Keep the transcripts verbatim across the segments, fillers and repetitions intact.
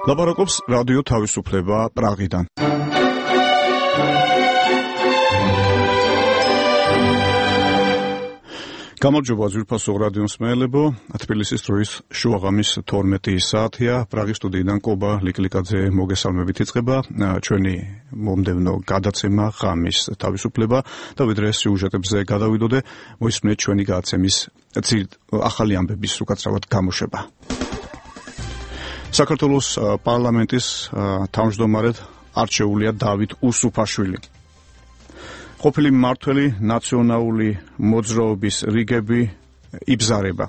ლაპარაკობს რადიო თავისუფლება პრაღიდან. გამარჯობა ძვირფასო რადიო მსმენელებო, თბილისის დროის შუაღამის თორმეტი საათია, პრაღის სტუდიიდან კობა ლიკლიკაძე მოგესალმებით იწყება ჩვენი მომდევნო გადაცემა ღამის თავისუფლება და ვიდრე სიუჟეტებზე გადავიდოდე, მოისმენთ ჩვენი გადაცემის ახალი ამბების უკაცრავად გამოშვება. საქართველოს პარლამენტის თავმჯდომარედ არჩეულია დავით უსუფაშვილი. ყოფილი მმართველი ნაციონალური მოძრაობის რიგები იბზარება.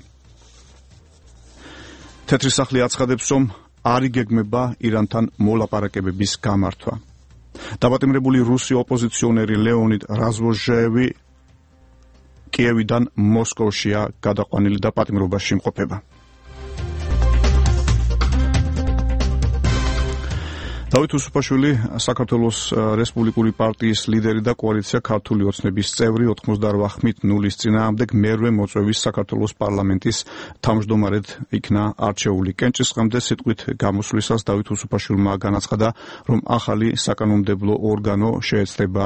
თეთრი სახლი აცხადებს, რომ არ იგეგმება ირანთან მოლაპარაკებების გამართვა. დაპატიმრებული რუსი ოპოზიციონერი ლეონიდ რაზვოჟეევი კიევიდან მოსკოვშია გადაყვანილი და პატიმრობაში იმყოფება. დავით უსუფაშვილი საქართველოს რესპუბლიკური პარტიის ლიდერი და კოალიცია ქართული ოცნების წევრი ოთხმოცდაოთხ ხმით ნულის წინააღმდეგ მერვე მოწვევის საქართველოს პარლამენტის თავმჯდომარედ იქნა არჩეული. კენჭისყრამდე სიტყვით გამოსვლისას დავით უსუფაშვილმა განაცხადა, რომ ახალი საკანონმდებლო ორგანო შეეცდება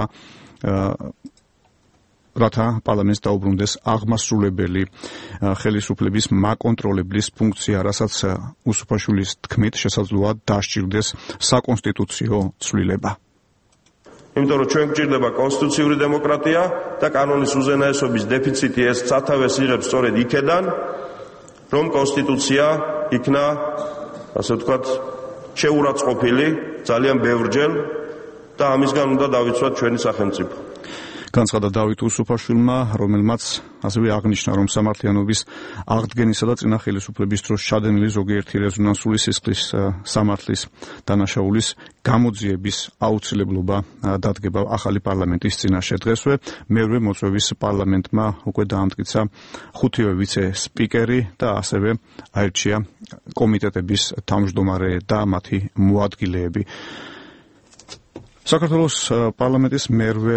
რათა პარლამენტს დაუბრუნდეს აღმასრულებელი ხელისუფლების მაკონტროლებლის ფუნქცია, რასაც უსუფაშვილის თქმით შესაძლოა დასჭირდეს საკონსტიტუციო ცვლილება. იმიტომ რომ ჩვენ გვჭირდება კონსტიტუციური დემოკრატია და კანონის უზენაესობის დეფიციტი ეს სათავეს იღებს სწორედ იქედან, რომ კონსტიტუცია იქნა, ასე ვთქვათ, შეურაცხყოფილი ძალიან ბევრჯერ და ამისგან უნდა დავიცვათ ჩვენი სახელმწიფო. განცხადა დავით უსუფაშვილმა, რომელმაც ასევე აღნიშნა, რომ სამართლიანობის აღდგენისა და წინა ხელისუფლების დროს ჩადენილი ზოგიერთი რეზონანსული სისხლის სამართლის დანაშაულის გამოძიების აუცილებლობა დადგება ახალი პარლამენტის წინაშე. დღესვე მერვე მოწვევის პარლამენტმა უკვე დაამტკიცა ხუთივე ვიცე-სპიკერი და ასევე აირჩია კომიტეტების თავმჯდომარე და მათი მოადგილეები. საქართველოს პარლამენტის მერვე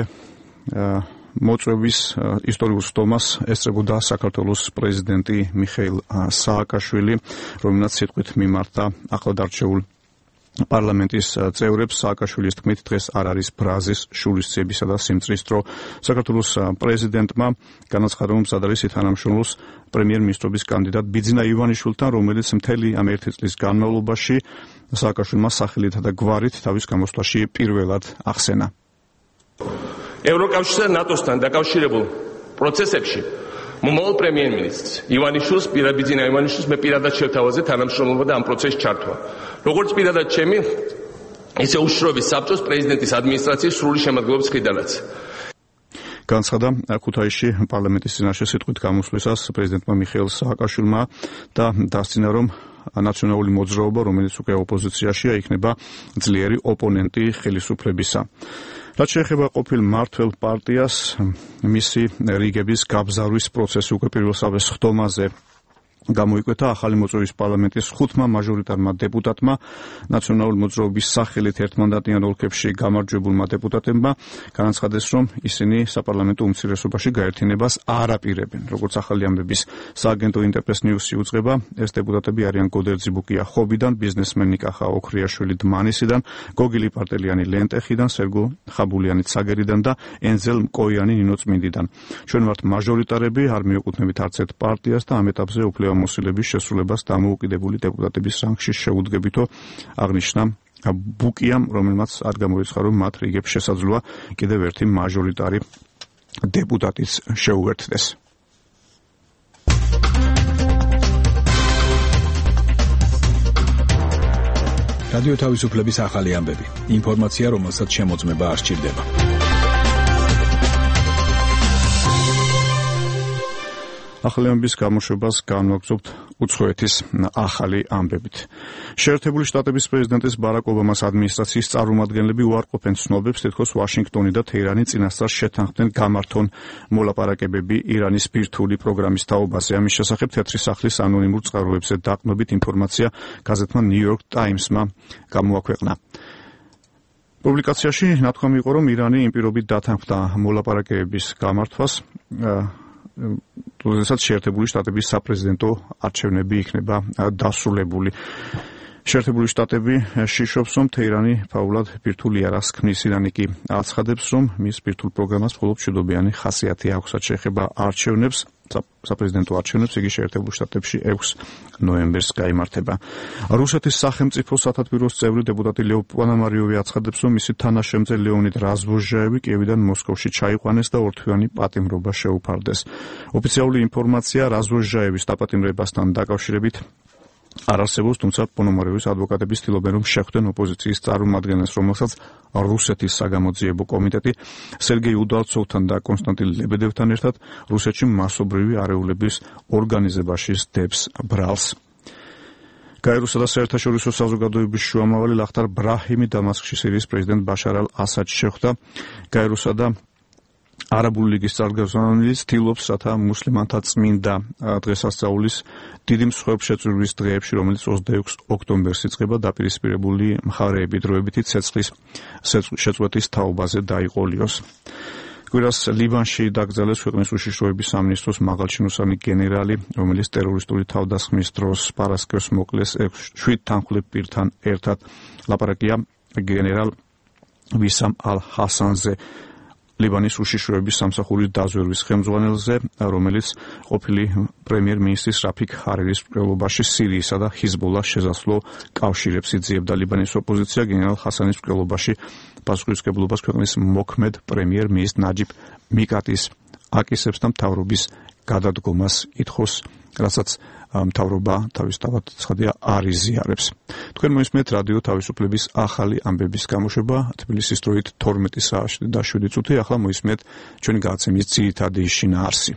მოწვევის ისტორიულ სტომას ესწრებოდა საქართველოს პრეზიდენტი მიხეილ სააკაშვილი, რომელმაც სიტყვით მიმართა ახლადარჩეულ პარლამენტის წევრებს. სააკაშვილის თქმით, დღეს არ არის ბრაზის, შურისძიებისა და სიმწრის დრო. საქართველოს პრეზიდენტმა განაცხადა, რომ მზად არის ითანამშრომლოს პრემიერ-მინისტრობის კანდიდატ ბიძინა ივანიშვილთან, რომელიც მთელი ამ ერთი წლის განმავლობაში სააკაშვილმა სახელითა და გვარით თავის გამოსვლაში პირველად ახსენა. ევროკავშირსა და ნატოსთან დაკავშირებულ პროცესებში მომავალ პრემიერ-მინისტრს ივანიშვილს, ბიძინა ივანიშვილს მე პირადად შევთავაზე თანამშრომლობა და ამ პროცესში ჩართვა. როგორც პირადად ჩემი, ისე უშიშროების საბჭოს პრეზიდენტის ადმინისტრაციის სრული შემადგენლობის მხრიდანაც. განცხადა ქუთაისში პარლამენტის წინაშე სიტყვით გამოსვლისას პრეზიდენტმა მიხეილ სააკაშვილმა და დასცინა, რომ ნაციონალური მოძრაობა, რომელიც უკვე ოპოზიციაშია, იქნება ძლიერი ოპონენტი ხელისუფლებისა. რაც შეეხება ყოფილ მმართველ პარტიას, მისი რიგების გაბზარვის პროცესი უკვე პირველსავე სხდომაზე გამოიკვეთა. ახალი მოწვევის პარლამენტის ხუთმა მაჟორიტარმა დეპუტატმა ნაციონალური მოძრაობის სახელით ერთმანდატიან ოლქებში გამარჯვებულმა დეპუტატებმა განაცხადეს, რომ ისინი საპარლამენტო უმცირესობაში გაერთიანებას არ აპირებენ. როგორც ახალი ამბების სააგენტო ინტერპრეს ნიუსი უძღვება, ეს დეპუტატები არიან გოდერძი ბუკია ხობიდან, ბიზნესმენი ნიკახა ოქრიაშვილი დმანისიდან, გოგილი პარტელიანი ლენტეხიდან, სერგო ხაბულიანი ცაგერიდან და ენზელ მკოიანი ნინოწმინდიდან. ჩვენ ვართ მაჟორიტარები, არ მიეკუთვნებით არც ერთ პარტიას და ამ ეტაპზე უფლება მოსილების შესრულებას დამოუკიდებელი დეპუტატების რანგში შეუდგებითო აღნიშნა ბუკიამ, რომელმაც არ გამოიცხადა, რომ მათ რიგებს შესაძლოა კიდევ ერთი მაჟორიტარი დეპუტატიც შეუერთდეს. რადიო თავისუფლების ახალი ამბები. ინფორმაცია, რომელსაც შემოწმება არ სჭირდება. ახალი ამბების გამოშვებას განვაგრძობთ უცხოეთის ახალი ამბებით. შეერთებული შტატების პრეზიდენტის ბარაკ ობამას ადმინისტრაციის წარმომადგენლები უარყოფენ ცნობებს, თითქოს ვაშინგტონი და თეირანი წინასწარ შეთანხმდნენ გამართონ მოლაპარაკებები ირანის ბირთვული პროგრამის თაობაზე. ამის შესახებ თეთრი სახლის ანონიმურ წყაროებზე დაყრდნობით ინფორმაცია გაზეთმა ნიუ-იორკ ტაიმსმა გამოაქვეყნა. პუბლიკაციაში ნათქვამი იყო, რომ ირანი იმ პირობით დათანხმდა მოლაპარაკებების გამართვას, როდესაც შეერთებული შტატების საპრეზიდენტო არჩევნები იქნება დასრულებული. შეერთებული შტატები შიშობს, რომ თეირანი ფაულად ბირთვული არას ქმნის. ირანი კი აცხადებს, რომ მის ბირთვულ პროგრამას მხოლოდ მშვიდობიანი ხასიათი აქვს. შეეხება არჩევნებს, საპრეზიდენტო არჩევნებს, იგი შეერთებულ შტატებში ექვსი ნოემბერს გაიმართება. რუსეთის სახელმწიფო სათათბიროს წევრი დეპუტატი ლეო პანამარიოვი აცხადებს, რომ მისი თანაშემწე ლეონიდ რაზვოჟაევი კიევიდან მოსკოვში ჩაიყვანეს და ორთვიანი პატიმრობა შეუფარდეს. ოფიციალური ინფორმაცია რაზვოჟაევის დაპატიმრებასთან დაკავშირებით არ არსებობს, თუმცა პონომარიოვის ადვოკატები ცდილობენ, რომ შეხვდნენ ოპოზიციის წარმომადგენელს, რომელსაც რუსეთის საგამოძიებო კომიტეტი სერგეი უდალცოვთან და კონსტანტინ ლებედევთან ერთად რუსეთში მასობრივი არეულების ორგანიზებაში სდებს ბრალს. გაეროსა და საერთაშორისო საზოგადოების შუამავალი ლახტარ ბრაჰიმი დამასკში სირიის პრეზიდენტ ბაშარ ალ-ასადს შეხვდა. გაეროსა და არაბული ლიგის წარმომადგენელი ცდილობს, რათა მუსლიმანთა წმინდა დღესასწაულის დიდი მსხვერპლშეწირვის დღეებში, რომელიც ოცდაექვსი ოქტომბერს იწყება, დაპირისპირებული მხარეები დროებითი ცეცხლის შეწყვეტის თაობაზე დაიყოლიოს. კვირას ლიბანში დაკრძალეს ქვეყნის უშიშროების სამინისტროს მაღალჩინოსანი გენერალი, რომელიც ტერორისტული თავდასხმის დროს პარასკევს მოკლეს შვიდ თანხმლებ პირთან ერთად. ლაპარაკია გენერალ ვისამ ალ-ჰასანზე, ლიბანის უშიშროების სამსახურის დაზვერვის ხელმძღვანელზე, რომელიც ყოფილი პრემიერ-მინისტრის რაფიქ ჰარირის მკვლელობაში სირიისა და ჰიზბოლას შესაძლო კავშირებს იძიებდა. ლიბანის ოპოზიცია გენერალ ჰასანის მკვლელობაში პასუხისმგებლობას ქვეყნის მოქმედ პრემიერ-მინისტრ ნაჯიბ მიკატის აკისრებს და მთავრობის გადადგომას ითხოვს, რასაც მთავრობა თავისთავად ცხადია არ იზიარებს. თქვენ მოისმენთ რადიო თავისუფლების ახალი ამბების გამოშვება თბილისის დროით თორმეტი საათი და შვიდი წუთი. ახლა მოისმენთ ჩვენი გადაცემის ძირითადი შინაარსი.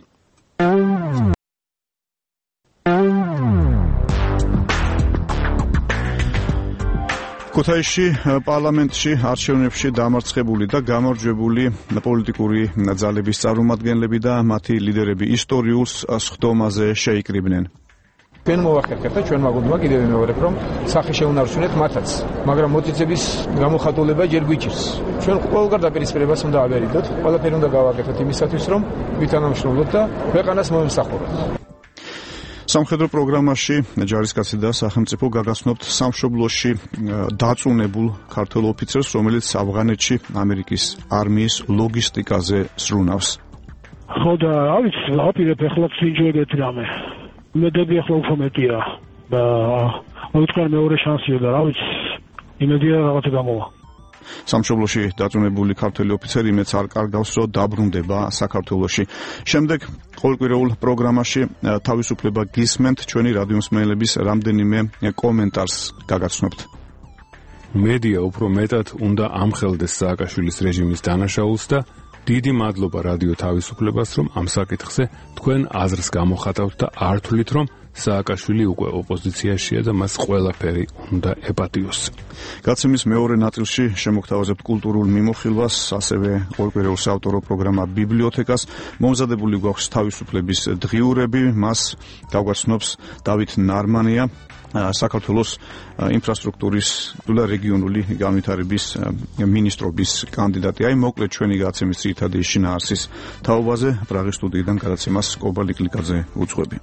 ქუთაისში პარლამენტში არჩევნებში დამარცხებული და გამარჯვებული პოლიტიკური ძალების წარმომადგენლები და მათი ლიდერები ისტორიულ სხდომაზე შეიკრიბნენ. ჩვენ მოვახერხეთ და ჩვენმა გუნდმა კიდევ ვიმეორებ, რომ სახე შეუნარჩუნეთ მათაც, მაგრამ მოწიწების გამოხატულება ჯერ გვიჭირს. ჩვენ ყველგან დაპირისპირებას უნდა ავერიდოთ, ყველაფერი უნდა გავაკეთოთ იმისათვის, რომ ვითანამშრომლოთ და ქვეყანას მოემსახუროთ. სამხედრო პროგრამაში ჯარისკაცი და სახელმწიფო გაგაცნობთ სამშობლოში დაწუნებულ ქართველ ოფიცერს, რომელიც ავღანეთში ამერიკის არმიის ლოგისტიკაზე ზრუნავს. ხო და რა ვიცი, აპირებ ახლა ვინჯოებთ რამე. იმედები ახლა უფრო მეტია და მოიწყარ მეორე შანსია და რა ვიცი, იმედია რაღაცა გამოვა. სამშობლოში დაწუნებული ქართველი ოფიცერი იმედს არ კარგავს, რომ დაბრუნდება საქართველოში. შემდეგ ყოველკვირეულ პროგრამაში თავისუფლება გისმენთ, ჩვენი რადიო მსმენელების რამდენიმე კომენტარს გაგაცნობთ. მედია უფრო მეტად უნდა ამხელდეს სააკაშვილის რეჟიმის დანაშაულს და დიდი მადლობა რადიო თავისუფლებას, რომ ამ საკითხზე თქვენ აზრს გამოხატავთ და არ თვლით, რომ სააკაშვილი უკვე ოპოზიციაშია და მას ყველაფერი უნდა ეპატიოს. გაცემის მეორე ნაწილში შემოგთავაზებთ კულტურულ მიმოხილვას, ასევე ყოველკვირეულ საავტორო პროგრამა ბიბლიოთეკას. მომზადებული გვაქვს თავისუფლების დღიურები, მას გავგაცნობს დავით ნარმანია, საქართველოს ინფრასტრუქტურის და რეგიონული განვითარების მინისტრობის კანდიდატი. აი მოკლედ ჩვენი გაცემის ძირითადი შინაარსის თაობაზე პრაღის სტუდიიდან გადაცემას კობალი კლიკაძე უძღვები.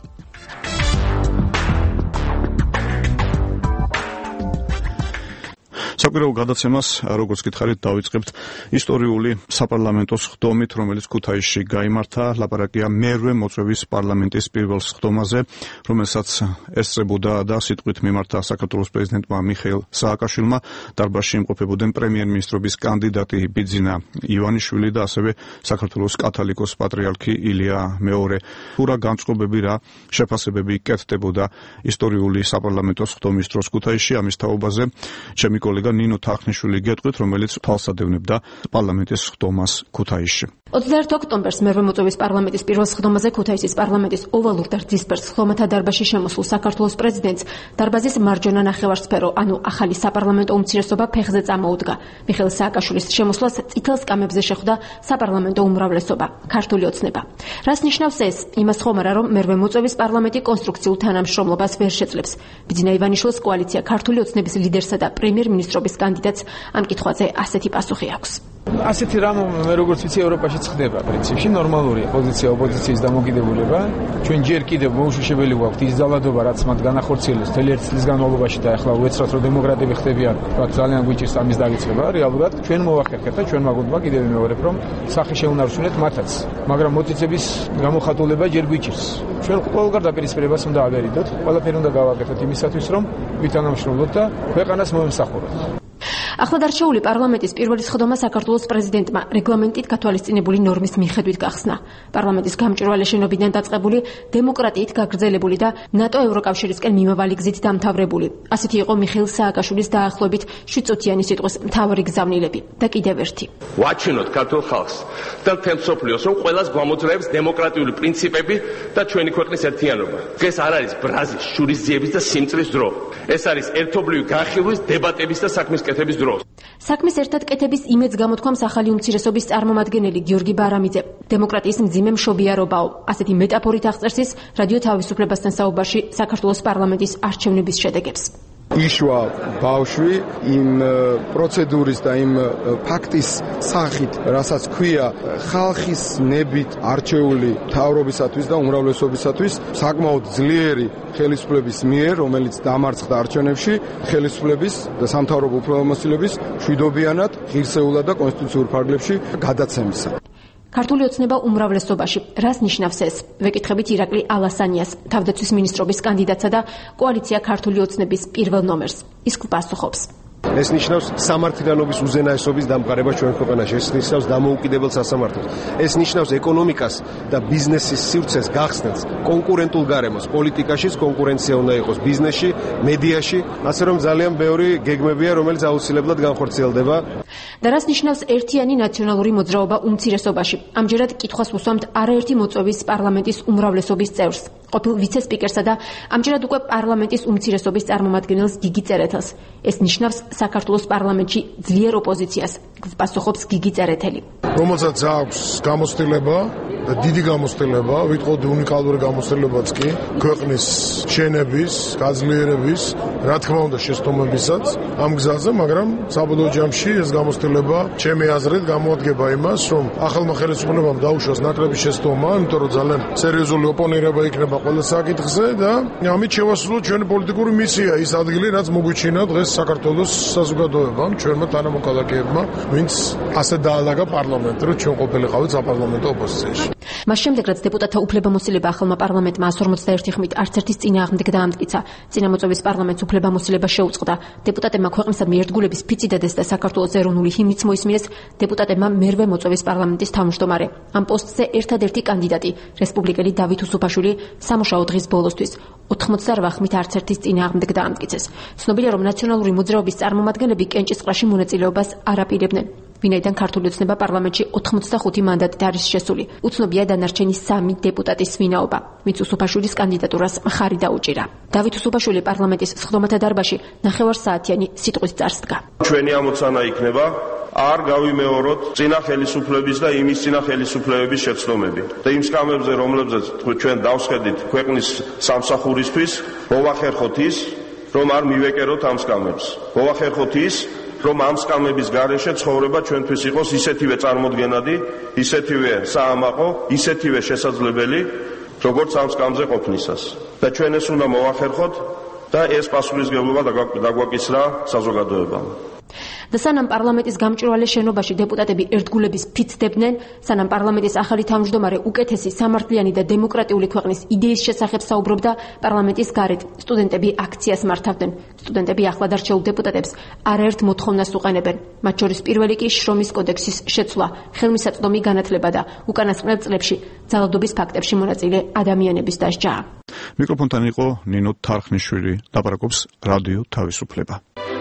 საკვირაო გადაცემას, როგორც გითხარით, დავიწყებთ ისტორიული საპარლამენტო სხდომით, რომელიც ქუთაისში გაიმართა. ლაპარაკია მერვე მოწვევის პარლამენტის პირველ სხდომაზე, რომელსაც ესწრებოდა და სიტყვით მიმართა საქართველოს პრეზიდენტმა მიხეილ სააკაშვილმა. დარბაზში იმყოფებოდნენ პრემიერ-მინისტრობის კანდიდატი ბიძინა ივანიშვილი და ასევე საქართველოს კათოლიკოს პატრიარქი ილია მეორე. თუ რა განწყობები, რა შეფასებები კეთდებოდა ისტორიული საპარლამენტო სხდომის დროს ქუთაისში, ამის თაობაზე ჩემი კოლეგა ნინო თახნიშვილი გეტყვით, რომელიც თვალსადევნებდა პარლამენტის სხდომას ქუთაისში. ოცდაერთი ოქტომბერს მერვე მოწვევის პარლამენტის პირველ სხდომაზე ქუთაისის პარლამენტის ოვალურ და რძისფერ სხდომათა დარბაზში შემოსულ საქართველოს პრეზიდენტს დარბაზის მარჯვენა ნახევარსფერო, ანუ ახალი საპარლამენტო უმცირესობა ფეხზე წამოუდგა. მიხეილ სააკაშვილის შემოსვლას წითელ სკამებზე შეხვდა საპარლამენტო უმრავლესობა, ქართული ოცნება. რას ნიშნავს ეს? იმას ხომარა, რომ მერვე მოწვევის პარლამენტი კონსტრუქციულ თანამშრომლობას ვერ შეძლებს. ბიძინა ივანიშვილის კოალიცია ქართული ოცნების ლიდერსა და პრემიერ-მინისტრობის კანდიდატს ამ კითხვაზე ასეთი პასუხი აქვს. ასეთი რამ მე როგორც ვიცი ევროპაში ხდება პრინციპში ნორმალურია პოზიცია ოპოზიციის დამოკიდებულება ჩვენ ჯერ კიდევ მოუშვებელი გვაქვს ის ძალადობა რაც მათ განახორციელეს მთელი ერთი წლის განმავლობაში და ახლა უეცრად რომ დემოკრატები ხდებიან რა ძალიან გვიჭირს ამის დაგიწყება რეალურად ჩვენ მოვახერხეთ და ჩვენ ვაგონდება კიდევ მეორებ რომ სახე შეუნარჩუნეთ მათაც მაგრამ მოწიწების გამოხატულება ჯერ გვიჭირს ჩვენ ყოველგვარ დაპირისპირებას უნდა ავერიდოთ ყველაფერი უნდა გავაკეთოთ იმისათვის რომ ვითანამშრომლოთ და ქვეყანას მოემსახუროთ ახლადარჩეული პარლამენტის პირველი სხდომა საქართველოს პრეზიდენტმა რეგლამენტით გათვალისწინებული ნორმის მიხედვით გახსნა. პარლამენტის გამჭვირვალე შენობიდან დაწყებული დემოკრატიით გაგრძელებული და ნატო ევროკავშირისკენ მიმავალი გზით დამთავრებული. ასეთი იყო მიხეილ სააკაშვილის დაახლოებით შვიდწუთიანი სიტყვის მთავარი გზავნილები და კიდევ ერთი. ვაჩინოთ ქართულ ხალხს და მთელ მსოფლიოს რომ ყველას გვამოძრავებს დემოკრატიული პრინციპები და ჩვენი ქვეყნის ერთიანობა. ეს არ არის ბრაზის, შურისძიების და სიმწრის დრო. ეს არის ერთობლივი განხილვის, დებატების და საქმის კეთების დრო. საქმის ერთად კეთების იმედს გამოთქვამს ახალი უმცირესობის წარმომადგენელი გიორგი ბარამიძე. დემოკრატიის მძიმე მშობიარობაო. ასეთი მეტაფორით აღწერს ის რადიო თავისუფლებასთან საუბარში საქართველოს პარლამენტის არჩევნების შედეგებს. იშვა ბავშვი იმ პროცედურის და იმ ფაქტის სახით, რასაც ქვია ხალხის ნებით არჩეული მთავრობისათვის და უმრავლესობისათვის საკმაოდ ძლიერი ხელისუფლების მიერ, რომელიც დამარცხდა არჩევნებში, ხელისუფლების და სამთავრობო უფლებამოსილების მშვიდობიანად, ღირსეულად და კონსტიტუციურ ფარგლებში გადაცემისა. ქართული ოცნება უმრავლესობაში. რას ნიშნავს ეს? ვეკითხებით ირაკლი ალასანიას, თავდაცვის მინისტრობის კანდიდატსა და კოალიცია ქართული ოცნების პირველ ნომერს. ის პასუხობს. ეს ნიშნავს სამართლიანობის უზენაესობის დამყარება ჩვენ ქვეყანაში. ეს ნიშნავს დამოუკიდებელ სასამართლოს. ეს ნიშნავს ეკონომიკას და ბიზნესის სივრცეს გახსნას კონკურენტულ გარემოს. პოლიტიკაშიც კონკურენცია უნდა იყოს ბიზნესში, მედიაში, ასე რომ ძალიან ბევრი გეგმებია, რომელიც აუცილებლად განხორციელდება. და რას ნიშნავს ერთიანი ნაციონალური მოძრაობა უმცირესობაში? ამჯერად კითხვას უსვამთ არაერთი მოწვევის პარლამენტის უმრავლესობის წევრს, ყოფილ ვიცე-სპიკერსა და ამჯერად უკვე პარლამენტის უმცირესობის წარმომადგენელს გიგი წერეთელს. ეს ნიშნავს საქართველოს პარლამენტში ძლიერ ოპოზიციას, პასუხობს გიგი წერეთელი. რომელსაც აქვს გამოცდილება და დიდი გამოცდილება, ვიტყოდი უნიკალური გამოცდილებაც კი, ქვეყნის შენების, გაძლიერების, რა თქმა უნდა შესტომებისაც ამ გზაზე, მაგრამ საბოლოო ჯამში ეს გამოცდილება, ჩემი აზრით, გამოადგება იმას, რომ ახალმა ხელისუფლებამ დაუშვას ნაკლები შესტომა, იმიტომ რომ ძალიან სერიოზული ოპონირება იქნება ყველა საკითხზე და ამით შევასრულოთ ჩვენი პოლიტიკური მისია, ის ადგილი, რაც მოგვიჩინა დღეს საქართველოს საზოგადოებამ, ჩვენმა თანამოქალაქეებმა, ვინც ასე დაალაგა პარლამენტი, რომ ჩვენ ყოფილიყავით საპარლამენტო ოპოზიციაში. მას შემდეგ, რაც დეპუტატთა უფლებამოსილება ახალმა პარლამენტმა εκατს ორმოცდაერთი ხმით არც ერთის წინააღმდეგ დაამტკიცა, წინამოწვევის პარლამენტს უფლებამოსილება შეუწყდა. დეპუტატებმა ქვეყნისადმი ერთგულების ფიცი დადეს და საქართველოს ეროვნული ჰიმნიც მოისმინეს. დეპუტატებმა მერვე მოწვევის პარლამენტის თავმჯდომარე. ამ პოსტზე ერთადერთი კანდიდატი, რესპუბლიკელი დავით უსუფაშვილი, სამუშაო დღის ბოლოსთვის ოთხმოცდარვა ხმით არც ერთის წინააღმდეგ დაამტკიცეს. ცნობილია, რომ ნაციონალური მოძრაობის წარმომადგენლები კენჭისყრაში მონაწილეობას არ აპირებდნენ. ვინაიდან ქართული ოცნება პარლამენტში ოთხმოცდახუთი მანდატით არის შესული. უცნობია დანარჩენი სამი დეპუტატის ვინაობა, ვინც უსუფაშვილის კანდიდატურას მხარი დაუჭირა. დავით უსუფაშვილი პარლამენტის სხდომათა დარბაზში ნახევარსაათიანი სიტყვის წარს დგა. ჩვენი ამოცანა იქნება არ გავიმეოროთ წინა ხელისუფლების და იმის წინა ხელისუფლებების შეცდომები. და იმ სკამებზე, რომლებზეც ჩვენ დავსხედით ქვეყნის სამსახურისთვის, მოვახერხოთ ის, რომ არ მივეკეროთ ამ სკამებს. მოვახერხოთ ის, რომ ამ სკამების გარეშე ცხოვრება ჩვენთვის იყოს ისეთივე წარმოდგენადი, ისეთივე საამაყო, ისეთივე შესაძლებელი, როგორც ამ სკამზე ყოფნისას. და ჩვენ ეს უნდა მოვახერხოთ და ეს პასუხისმგებლობა დაგვაკისრა საზოგადოებამ. და სანამ პარლამენტის გამჭვირვალე შენობაში დეპუტატები ერთგულების ფიცდებდნენ, სანამ პარლამენტის ახალი თავმჯდომარე უკეთესი, სამართლიანი და დემოკრატიული ქვეყნის იდეის შესახებ საუბრობდა, პარლამენტის გარეთ სტუდენტები აქციას მართავდნენ. სტუდენტები ახლადარჩეულ დეპუტატებს არაერთ მოთხოვნას უყენებენ. მათ შორის პირველი კი შრომის კოდექსის შეცვლა, ხელმისაწვდომი განათლება და უკანასკნელ წლებში ძალადობის ფაქტებში მონაწილე ადამიანების დასჯა. მიკროფონთან იყო ნინო თარხნიშვილი, ლაპარაკობს რადიო თავისუფლება.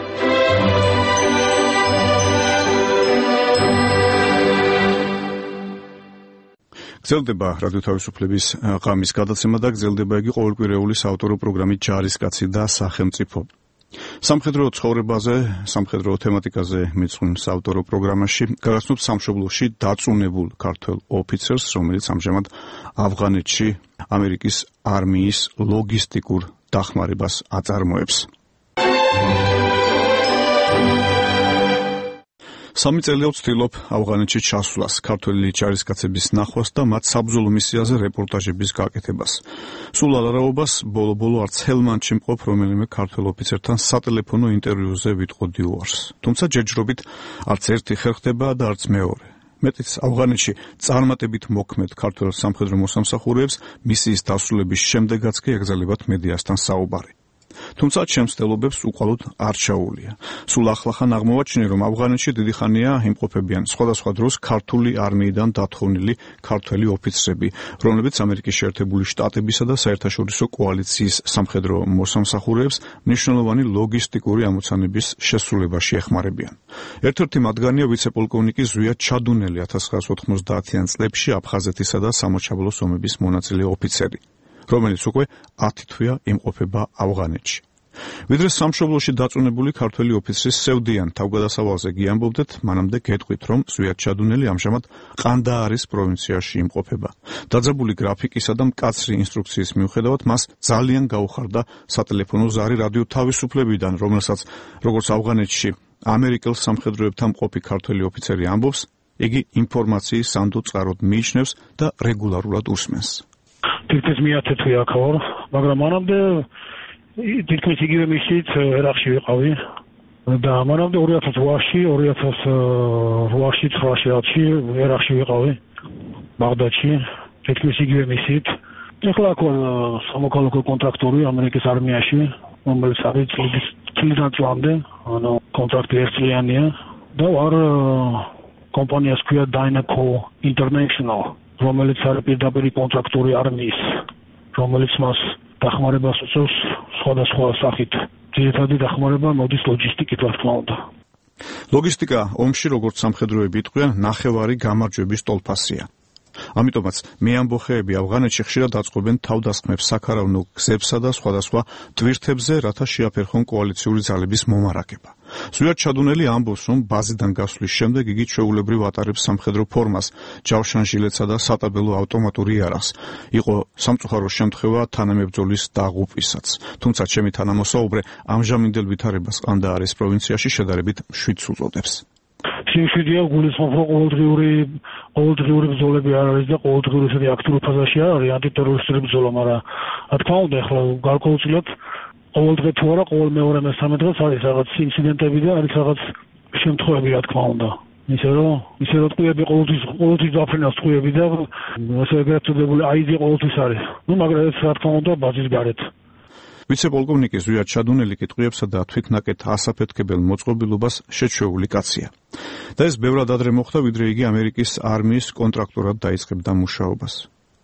გრძელდება რადიო თავისუფლების ღამის გადაცემა და გრძელდება იგი ყოველკვირეული საავტორო პროგრამით ჯარისკაცი და სახელმწიფო. სამხედრო ცხოვრებაზე, სამხედრო თემატიკაზე მიძღვნილ საავტორო პროგრამაში გაგაცნობთ სამშობლოში დაწუნებულ ქართველ ოფიცერს, რომელიც ამჟამად ავღანეთში ამერიკის არმიის ლოგისტიკურ დახმარებას აწარმოებს. სამი წელია ვცდილობ ავღანეთში ჩასვლას, ქართველი ჯარისკაცების ნახვას და მათ საბრძოლო მისიაზე რეპორტაჟების გაკეთებას. სულ ალარაობას ბოლო-ბოლო არც ჰელმანდში მყოფ რომელიმე ქართველ ოფიცერთან სატელეფონო ინტერვიუზე ვიტყოდი უარს. თუმცა ჯერჯერობით არც ერთი ხერ ხდება და არც მეორე. მეტიც ავღანეთში წარმატებით მოქმედ ქართველ სამხედრო მოსამსახურეებს მისიის დასრულების შემდეგაც კი ეკრძალებათ მედიასთან საუბარი. თუმცა ჩემს მცდელობებს უყალოდ არ ჩაუვლია. სულ ახლახან აღმოვაჩინე, რომ ავღანეთში დიდი ხანია იმყოფებიან სხვადასხვა დროს ქართული არმიიდან დათხოვნილი ქართველი ოფიცრები, რომლებიც ამერიკის შეერთებული შტატებისა და საერთაშორისო კოალიციის სამხედრო მოსამსახურეებს მნიშვნელოვანი ლოგისტიკური ამოცანების შესრულებაში ეხმარებიან. ერთ-ერთი მათგანია ვიცე-პოლკოვნიკი ზვია ჩადუნელი ათას ცხრაას ოთხმოცდაათიან წლებში აფხაზეთისა და სამოჩაბლოს ომების მონაწილე ოფიცერი, რომელიც უკვე ათი თვეა იმყოფება ავღანეთში. ვიდრე სამშობლოში დაწუნებული ქართველი ოფიცრის სევდიან თავგადასავალზე გიამბობდეთ, მანამდე გეტყვით, რომ ზვიად ჩადუნელი ამჟამად ყანდაარის პროვინციაში იმყოფება. დაძაბული გრაფიკისა და მკაცრი ინსტრუქციის მიუხედავად, მას ძალიან გაუხარდა სატელეფონო ზარი რადიო თავისუფლებიდან, რომელსაც, როგორც ავღანეთში ამერიკელ სამხედროებთან მყოფი ქართველი ოფიცერი ამბობს, იგი ინფორმაციის სანდო წყაროდ მიიჩნევს და რეგულარულად უსმენს. თითქმის მეათე თვე აქ ვარ, მაგრამ მანამდე თითქმის იგივე მისით ერაყში ვიყავი და მანამდე ორი ათას ოთხში, ორი ათას ოთხში, ცხრაში, ათში ერაყში ვიყავი, ბაღდადში, თითქმის იგივე მისით. ეხლა აქ ვარ სამოქალაქო კონტრაქტორი ამერიკის არმიაში, რომელიც არის წლიდან წლამდე, ანუ კონტრაქტი ერთწლიანია და ვარ კომპანიას ქვია Dynaco International, რომელიც არის პირდაპირ კონტრაქტორი არმიის, რომელიც მას დახმარებას უწევს სხვადასხვა სახით. ძირითადი დახმარება მოდის ლოჯისტიკით, რა თქმა უნდა. ლოგისტიკა ომში, როგორც სამხედროები იტყვიან, ნახევარი გამარჯვების ტოლფასია. ამიტომაც მეამბოხეები ავღანეთში ხშირად აწყობენ თავდასხმებს საქარავნო გზებსა და სხვადასხვა ტვირთებზე, რათა შეაფერხონ კოალიციური ძალების მომარაგება. ზვიად ჩადუნელი ამბობს, რომ ბაზიდან გასვლის შემდეგ იგი ჩვეულებრივ ატარებს სამხედრო ფორმას, ჯავშან ჟილეტსა და სატაბელო ავტომატურ იარაღს. იყო სამწუხარო შემთხვევა თანამებრძოლის დაღუპვისაც. თუმცა ჩემი თანამოსაუბრე ამჟამინდელ ვითარებას ყანდაარის პროვინციაში შედარებით მშვიდს უწოდებს. შევშვიდია გულისხმობ, რომ ყოველდღიური ყოველდღიური ბრძოლები არ არის და ყოველდღიური ისეთი აქტიური ფაზაში არ არის ანტიტერორისტული ბრძოლა, მაგრამ რა თქმა უნდა, ახლა გარკვეულწილად ყოველდღე თუ არა, ყოველ მეორე მესამე დღეს არის რაღაც ინციდენტები და არის რაღაც შემთხვევები, რა თქმა უნდა. ისე რომ ისე რომ ტყუები ყოველთვის ყოველთვის დაფრენას ტყუები და ასე ეგრეთ წოდებული აიძი ყოველთვის არის. ნუ მაგრამ ეს რა თქმა უნდა ბაზის გარეთ. ვიცე-პოლკოვნიკი ზვიად ჩადუნელი კიტყვიებსა და თვითნაკეთ ასაფეთქებელ მოწყობილობას შეჩვეული კაცია. და ეს ბევრად ადრე მოხდა, ვიდრე იგი ამერიკის არმიის კონტრაქტორად დაიწყებდა მუშაობას.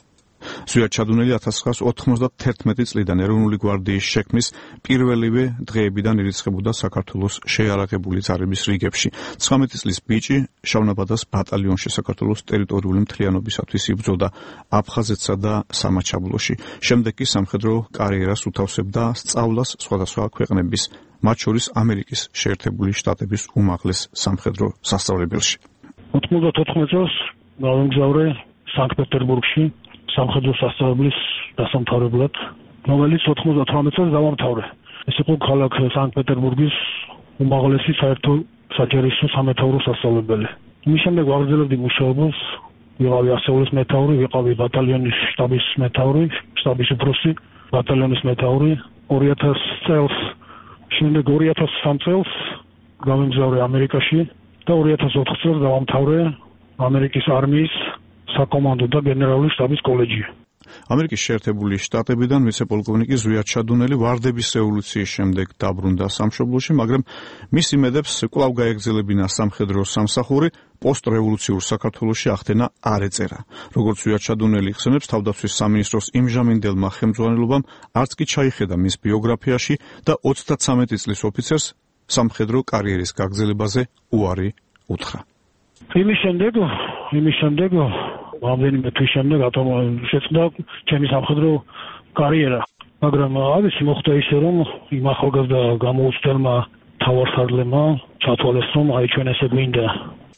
ზვიად ჩადუნელი ათას ცხრაას ოთხმოცდათერთმეტი წლიდან ეროვნული გვარდიის შექმნის პირველივე დღეებიდან ირიცხებოდა საქართველოს შეიარაღებული ძალების რიგებში. ცხრამეტი წლის ბიჭი შავნაბადას ბატალიონში საქართველოს ტერიტორიული მთლიანობისათვის იბრძოდა აფხაზეთსა და სამაჩაბლოში. შემდეგ კი სამხედრო კარიერას უთავსებდა სწავლას სხვადასხვა ქვეყნების, მათ შორის ამერიკის შეერთებული შტატების უმაღლეს სამხედრო სასწავლებელში. ოცდაოთხ წელს გავემგზავრე სანქტ-პეტერბურგში სამხედრო სასწავლებლის დასამთავრებლად, რომელიც ოცდათვრამეტ წელს დავამთავრე. ეს იყო ქალაქ სანქტ-პეტერბურგის უმაღლესი საერთო საჯარისო სამეთაურო სასწავლებელი. მის შემდეგ ვაგრძელებდი მუშაობას, ვიყავი ასეულის მეთაური, ვიყავი ბატალიონის შტაბის მეთაური, შტაბის უფროსი, ბატალიონის მეთაური. ორი ათას წელს, შემდეგ ორი ათას სამ წელს გავემგზავრე ამერიკაში და ორი ათას ოთხ წელს დავამთავრე ამერიკის არმიის საკომანდო და გენერალური შტაბის კოლეჯი. ამერიკის შეერთებული შტატებიდან ვიცე-პოლკოვნიკი ზვიად ჩადუნელი ვარდების რევოლუციის შემდეგ დაბრუნდა სამშობლოში, მაგრამ მის იმედებს კვლავ გაეგრძელებინა სამხედრო სამსახური, პოსტრევოლუციურ საქართველოში ახდენა არ ეწერა. როგორც ზვიად ჩადუნელი იხსენებს, თავდაცვის სამინისტროს იმჟამინდელმა ხელმძღვანელობამ არც კი ჩაიხედა მის ბიოგრაფიაში და ოცდაცამეტი წლის ოფიცერს სამხედრო კარიერის გაგრძელებაზე უარი უთხრა. იმის შემდეგ, იმის შემდეგ რამდენიმე თვის შემდეგ შეწყდა ჩემი სამხედრო კარიერა. მაგრამ არის მოხდა ისე, რომ იმ ახალგაზრდა გამოუცდელმა თავარსარდლებმა ჩათვალეს, რომ აი ჩვენ ესე გვინდა.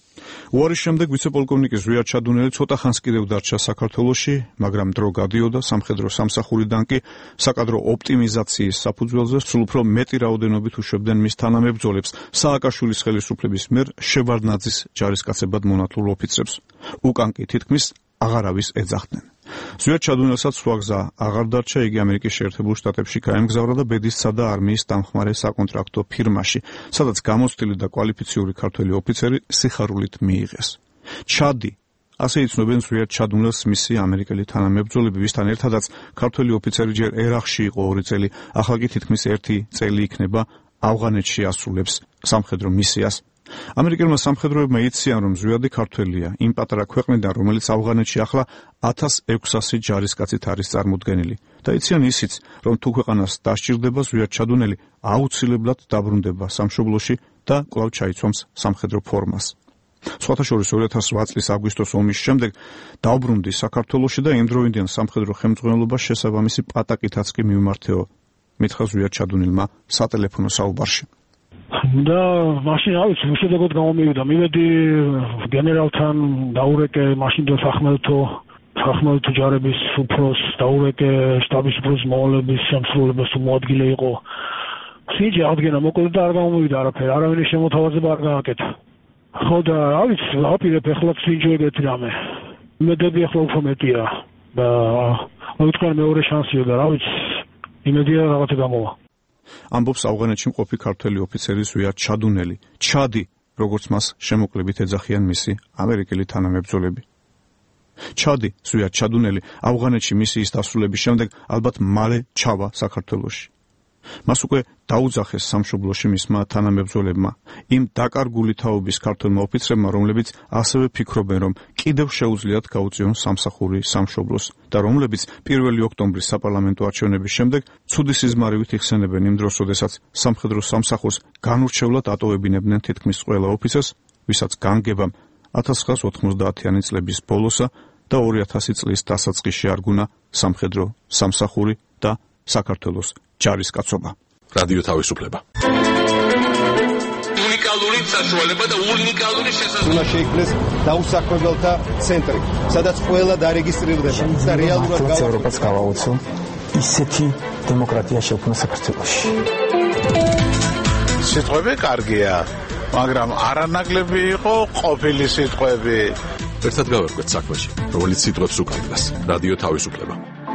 უარის შემდეგ ვიცე-პოლკოვნიკი ზვიად ჩადუნელი ცოტა ხანს კიდევ დარჩა საქართველოში, მაგრამ დრო გადიოდა სამხედრო სამსახურიდან კი საკადრო ოპტიმიზაციის საფუძველზე სულ უფრო მეტი რაოდენობით უშვებდნენ მის თანამებრძოლებს სააკაშვილის ხელისუფლების მიერ შევარდნაძის ჯარისკაცებად მონათლულ ოფიცრებს. უკან კი თითქმის აღარავის ეძახდნენ. ზვიად ჩადუნელსაც სხვა გზა აღარ დარჩა, იგი ამერიკის შეერთებულ შტატებში გაემგზავრა და ბედისცა და არმიის დამხმარე საკონტრაქტო ფირმაში, სადაც გამოცდილი და კვალიფიციური ქართველი ოფიცერი სიხარულით მიიღეს. ჩადი, ასე იცნობენ ზვიად ჩადუნელს მისი ამერიკელი თანამებრძოლები, ვისთან ერთადაც ქართველი ოფიცერი ჯერ ერახში იყო ორი წელი, ახლა კი თითქმის ერთი წელი იქნება ავღანეთში ასრულებს სამხედრო მისიას. ამერიკელმა სამხედროებმა იციან, რომ ზვიადი ქართველია, იმ პატარა ქვეყნიდან, რომელიც ავღანეთში ახლა ათას ექვსასი ჯარისკაცით არის წარმოდგენილი. და იციან ისიც, რომ თუ ქვეყანას დასჭირდება ზვიად ჩადუნელი, აუცილებლად დაბრუნდება სამშობლოში და კვლავ ჩაიცვამს სამხედრო ფორმას. სხვათა შორის ორი ათას ოთხ წლის აგვისტოს ომის შემდეგ დაუბრუნდი საქართველოში და იმდროინდელ სამხედრო ხელმძღვანელობას შესაბამისი პატაკითაც კი მიმართეო, მითხრა ზვიად ჩადუნელმა სატელეფონო საუბარში. და მაშინ რა ვიცი, უშედეგოდ გამომივიდა. მივედი გენერალთან, დაურეკე მაშინ და სახმელთო სახმელთო ჯარების უფროს, დაურეკე შტაბის უფროს მოვალეობის შემსრულებლად თუ მოადგილე იყო. სიჯი აღდგენა მოკლედ და არ გამომივიდა არაფერი, არავის შემოთავაზება არ გააკეთა. ხო და რა ვიცი, აპირებ ეხლა სიჯი ეგეთი რამე. იმედები ეხლა უფრო მეტია და მოიწყარ მეორე შანსია და რა ვიცი, იმედია რაღაცა გამოვა. ამბობს ავღანეთში მყოფი ქართველი ოფიცერი ზვიად ჩადუნელი. ჩადი, როგორც მას შემოკლებით ეძახიან მისი ამერიკელი თანამებრძოლები. ჩადი, ზვიად ჩადუნელი, ავღანეთში მისიის დასრულების შემდეგ ალბათ მალე ჩავა საქართველოში. მას უკვე დაუძახეს სამშობლოში მისმა თანამებრძოლებმა, იმ დაკარგული თაობის ქართველმა ოფიცრებმა, რომლებიც ასევე ფიქრობენ, რომ კიდევ შეუძლიათ გაუწიონ სამსახური სამშობლოს და რომლებიც პირველი ოქტომბრის საპარლამენტო არჩევნების შემდეგ ცუდი სიზმარივით იხსენებენ იმ დროს, როდესაც სამხედრო სამსახურს განურჩევლად ატოვებინებდნენ თითქმის ყველა ოფიცერს, ვისაც განგებამ ათას ცხრაას ოთხმოცდაათიანი წლების ბოლოსა და ორი ათასი წლის დასაწყისში არგუნა სამხედრო სამსახური და საქართველოს ჯარისკაცობა. რადიო თავისუფლება. უნიკალური საშუალება და უნიკალური შესაძლებლობა. უნდა შეიქმნეს დაუსაქმებელთა ცენტრი, სადაც ყველა დარეგისტრირდება და რეალურად ევროპას გავაუცო ისეთი დემოკრატია შექმნა საქართველოში. სიტყვები კარგია, მაგრამ არანაკლები იყო ყოფილი სიტყვები. ერთად გავერკვეთ საქმეში, რომელიც სიტყვებს უკანდას. რადიო თავისუფლება.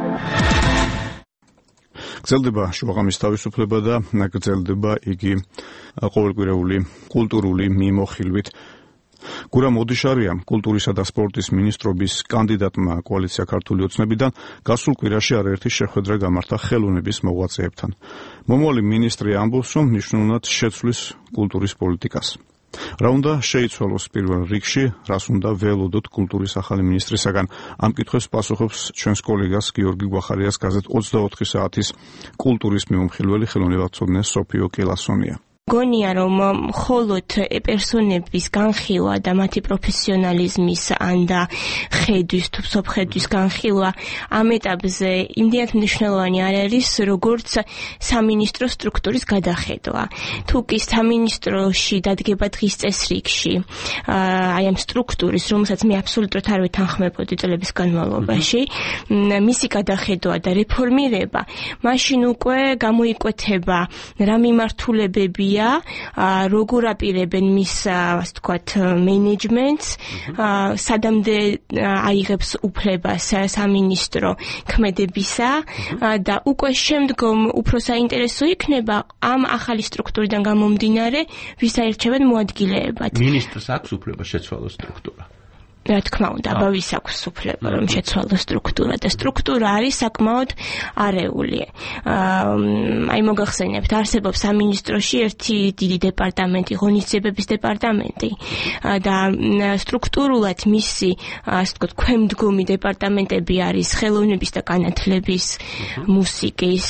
გრძელდება შუაღამის თავისუფლება და გრძელდება იგი ყოველკვირეული კულტურული მიმოხილვით. გურამ ოდიშარია, კულტურისა და სპორტის მინისტრობის კანდიდატმა კოალიცია ქართული ოცნებიდან გასულ კვირაში არაერთი შეხვედრა გამართა ხელოვნების მოღვაწეებთან. მომავალი მინისტრი ამბობს, რომ მნიშვნელოვნად შეცვლის კულტურის პოლიტიკას. რა უნდა შეიცვალოს პირველ რიგში, რას უნდა ველოდოთ კულტურის ახალი ministrisაგან. ამ კითხვას პასუხობს ჩვენს კოლეგას გიორგი გვახარიას გაზეთ ოცდაოთხი საათის კულტურის მიმოხილველი ხელოვნებაცოდნე სოფიო კელასონია. გონია რომ მხოლოდ პერსონების განხილვა და მათი პროფესიონალიზმის ან და ხედვის თუ სოფხედვის განხილვა ამ ეტაპზე იმდენად მნიშვნელოვანი არ არის, როგორც სამინისტრო სტრუქტურის გადახედვა. თუ კი სამინისტროში დადგება დღის წესრიგში აი ამ სტრუქტურის, რომელსაც მე აბსოლუტურად არ ვეთანხმებოდი წლების განმავლობაში, მისი გადახედვა და რეფორმირება, მაშინ უკვე გამოიკვეთება რა მიმართულებები როგორ აპირებენ მის, ასე ვთქვათ, მენეჯმენტს, სადამდე აიღებს უფლებას სამინისტრო ქმედებისა და უკვე შემდგომ უფრო საინტერესო იქნება ამ ახალი სტრუქტურიდან გამომდინარე, ვის აირჩევენ მოადგილეებად. მინისტრს აქვს უფლება შეცვალოს სტრუქტურა. რა თქმა უნდა, აბა ვის აქვს უფლება რომ შეცვალოს სტრუქტურა და სტრუქტურა არის საკმაოდ არეული. აი მოგახსენებთ, არსებობს სამინისტროში ერთი დიდი დეპარტამენტი, ღონისძიებების დეპარტამენტი და სტრუქტურულად მისი, ასე ვთქვათ, ქვემდგომი დეპარტამენტები არის ხელოვნების და განათლების, მუსიკის,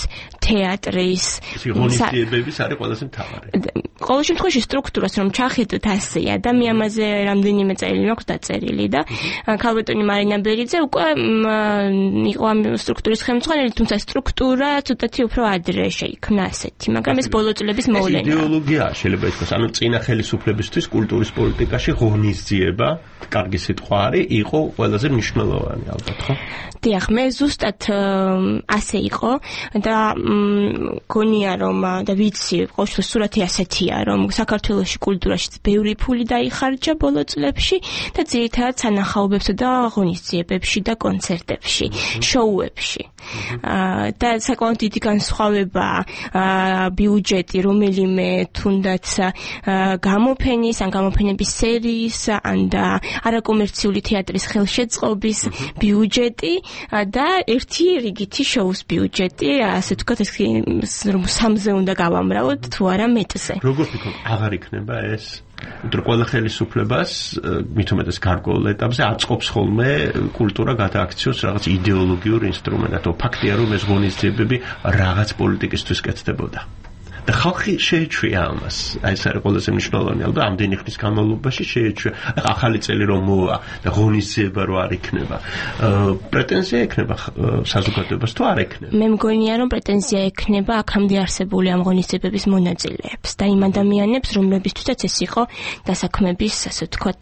თეატრის ღონისძიებების არის ყველაზე მთავარი. ყოველ შემთხვევაში სტრუქტურას რომ ჩახედოთ ასეა და მე ამაზე რამდენიმე წელი მაქვს დაწერილი და ქალბატონი მარინა ბერიძე უკვე იყო ამ სტრუქტურის ხელმძღვანელი, თუმცა სტრუქტურა ცოტათი უფრო ადრე შეიქმნა ასეთი, მაგრამ ეს ბოლო წლების მოვლენაა. იდეოლოგია შეიძლება ითქვას, ანუ წინა ხელისუფლებისთვის კულტურის პოლიტიკაში ღონისძიება, კარგი სიტყვა არის, იყო ყველაზე მნიშვნელოვანი ალბათ, ხო? დიახ, მე ზუსტად ასე იყო და გონია რომ და ვიცი, ყოველ სურათი ასეთია, რომ საქართველოში კულტურაში ბევრი ფული დაიხარჯა ბოლო წლებში და ძირითადად სანახაობებსა და ღონისძიებებში და კონცერტებში, შოუებში. და საკმაოდ დიდი განსხვავება ბიუჯეტი რომელიმე თუნდაც გამოფენის ან გამოფენების სერიის ან და არაკომერციული თეატრის ხელშეწყობის ბიუჯეტი და ერთი რიგითი შოუს ბიუჯეტი, ასე ვთქვათ, ეს რომ სამზე უნდა გავამრავოთ თუ არა მეტზე. როგორ ფიქრობ, აღარ იქნება ეს? იმიტომ ყველა ხელისუფლებას მით უმეტეს გარკვეულ ეტაპზე აწყობს ხოლმე კულტურა გადააქციოს რაღაც იდეოლოგიურ ინსტრუმენტად. ფაქტია რომ ეს ღონისძიებები რაღაც პოლიტიკისთვის კეთდებოდა. და ხალხი შეეჩვია ამას. აი ეს არის ყველაზე მნიშვნელოვანი, ალბათ ამდენი ხნის განმავლობაში შეეჩვია. ახალი წელი რომ მოვა და ღონისძიება რო არ იქნება. პრეტენზია ექნება საზოგადოებას თუ არ ექნება? მე მგონია რომ პრეტენზია ექნება აქამდე არსებული ამ ღონისძიებების მონაწილეებს და იმ ადამიანებს, რომლებისთვისაც ეს იყო დასაქმების, ასე ვთქვათ,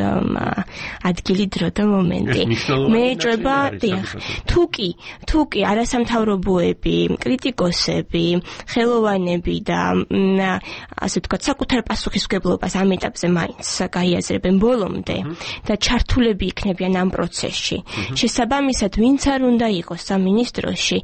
ადგილი დრო და მომენტი. მე ეჭვება, დიახ, თუ კი, თუ კი არასამთავრობოები, კრიტიკოსები, ხელოვანები და ასე ვთქვათ, საკუთარ პასუხისმგებლობას ამ ეტაპზე მაინც გაიაზრებენ ბოლომდე და ჩართულები იქნებიან ამ პროცესში. შესაბამისად, ვინც არ უნდა იყოს სამინისტროში,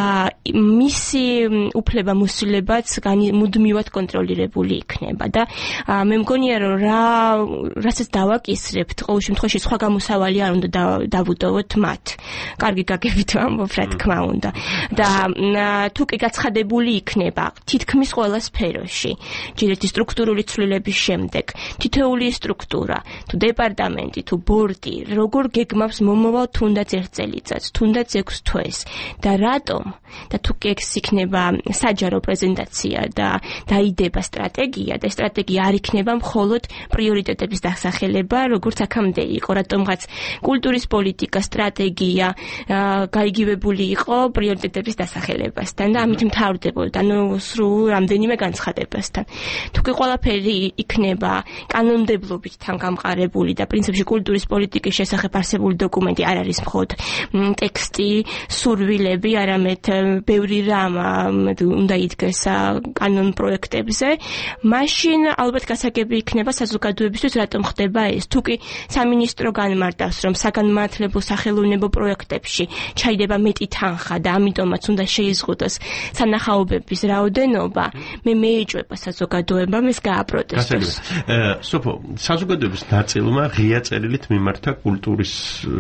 მისი უფლება-მოსილებაც მუდმივად კონტროლირებული იქნება და მე მგონია რომ რა რასაც დავაკისრებთ, ყოველ შემთხვევაში სხვა გამოსავალი არ უნდა დავუტოვოთ მათ. კარგი გაგებით ვამბობ, რა თქმა უნდა. და თუ კი გაცხადებული იქნება თითქმის ყველა სფეროში, ჯერეთი სტრუქტურული ცვლილების შემდეგ, თითოეული სტრუქტურა, თუ დეპარტამენტი, თუ ბორდი, როგორ გეგმავს მომავალ თუნდაც ერთ წელიწადს, თუნდაც ექვს თვეს და რატომ და თუ კი ეს იქნება საჯარო პრეზენტაცია და დაიდება სტრატეგია და სტრატეგია არ იქნება მხოლოდ პრიორიტეტების დასახელება, როგორც აქამდე იყო, რატომღაც კულტურის პოლიტიკა, სტრატეგია გაიგივებული იყო პრიორიტეტების დასახელებასთან და ამით მთავრდებოდა, ანუ სრულ რამდენიმე განცხადებასთან. თუ კი ყველაფერი იქნება კანონმდებლობით თან გამყარებული და პრინციპში კულტურის პოლიტიკის შესახებ არსებული დოკუმენტი არ არის მხოლოდ ტექსტი, სურვილები, არამედ ბევრი რამ უნდა იდგეს კანონ პროექტებზე, მაშინ ალბათ გასაგები იქნება საზოგადოებისთვის რატომ ხდება ეს. თუ კი სამინისტრო განმარტავს, რომ საგანმანათლებლო სახელოვნებო პროექტებში ჩაიდება მეტი თანხა და ამიტომაც უნდა შეიზღუდოს სანახაობების რაოდენობა, მე მეეჭვება საზოგადოებამ ეს გააპროტესტოს. სოფო, საზოგადოების ნაწილმა ღია წერილით მიმართა კულტურის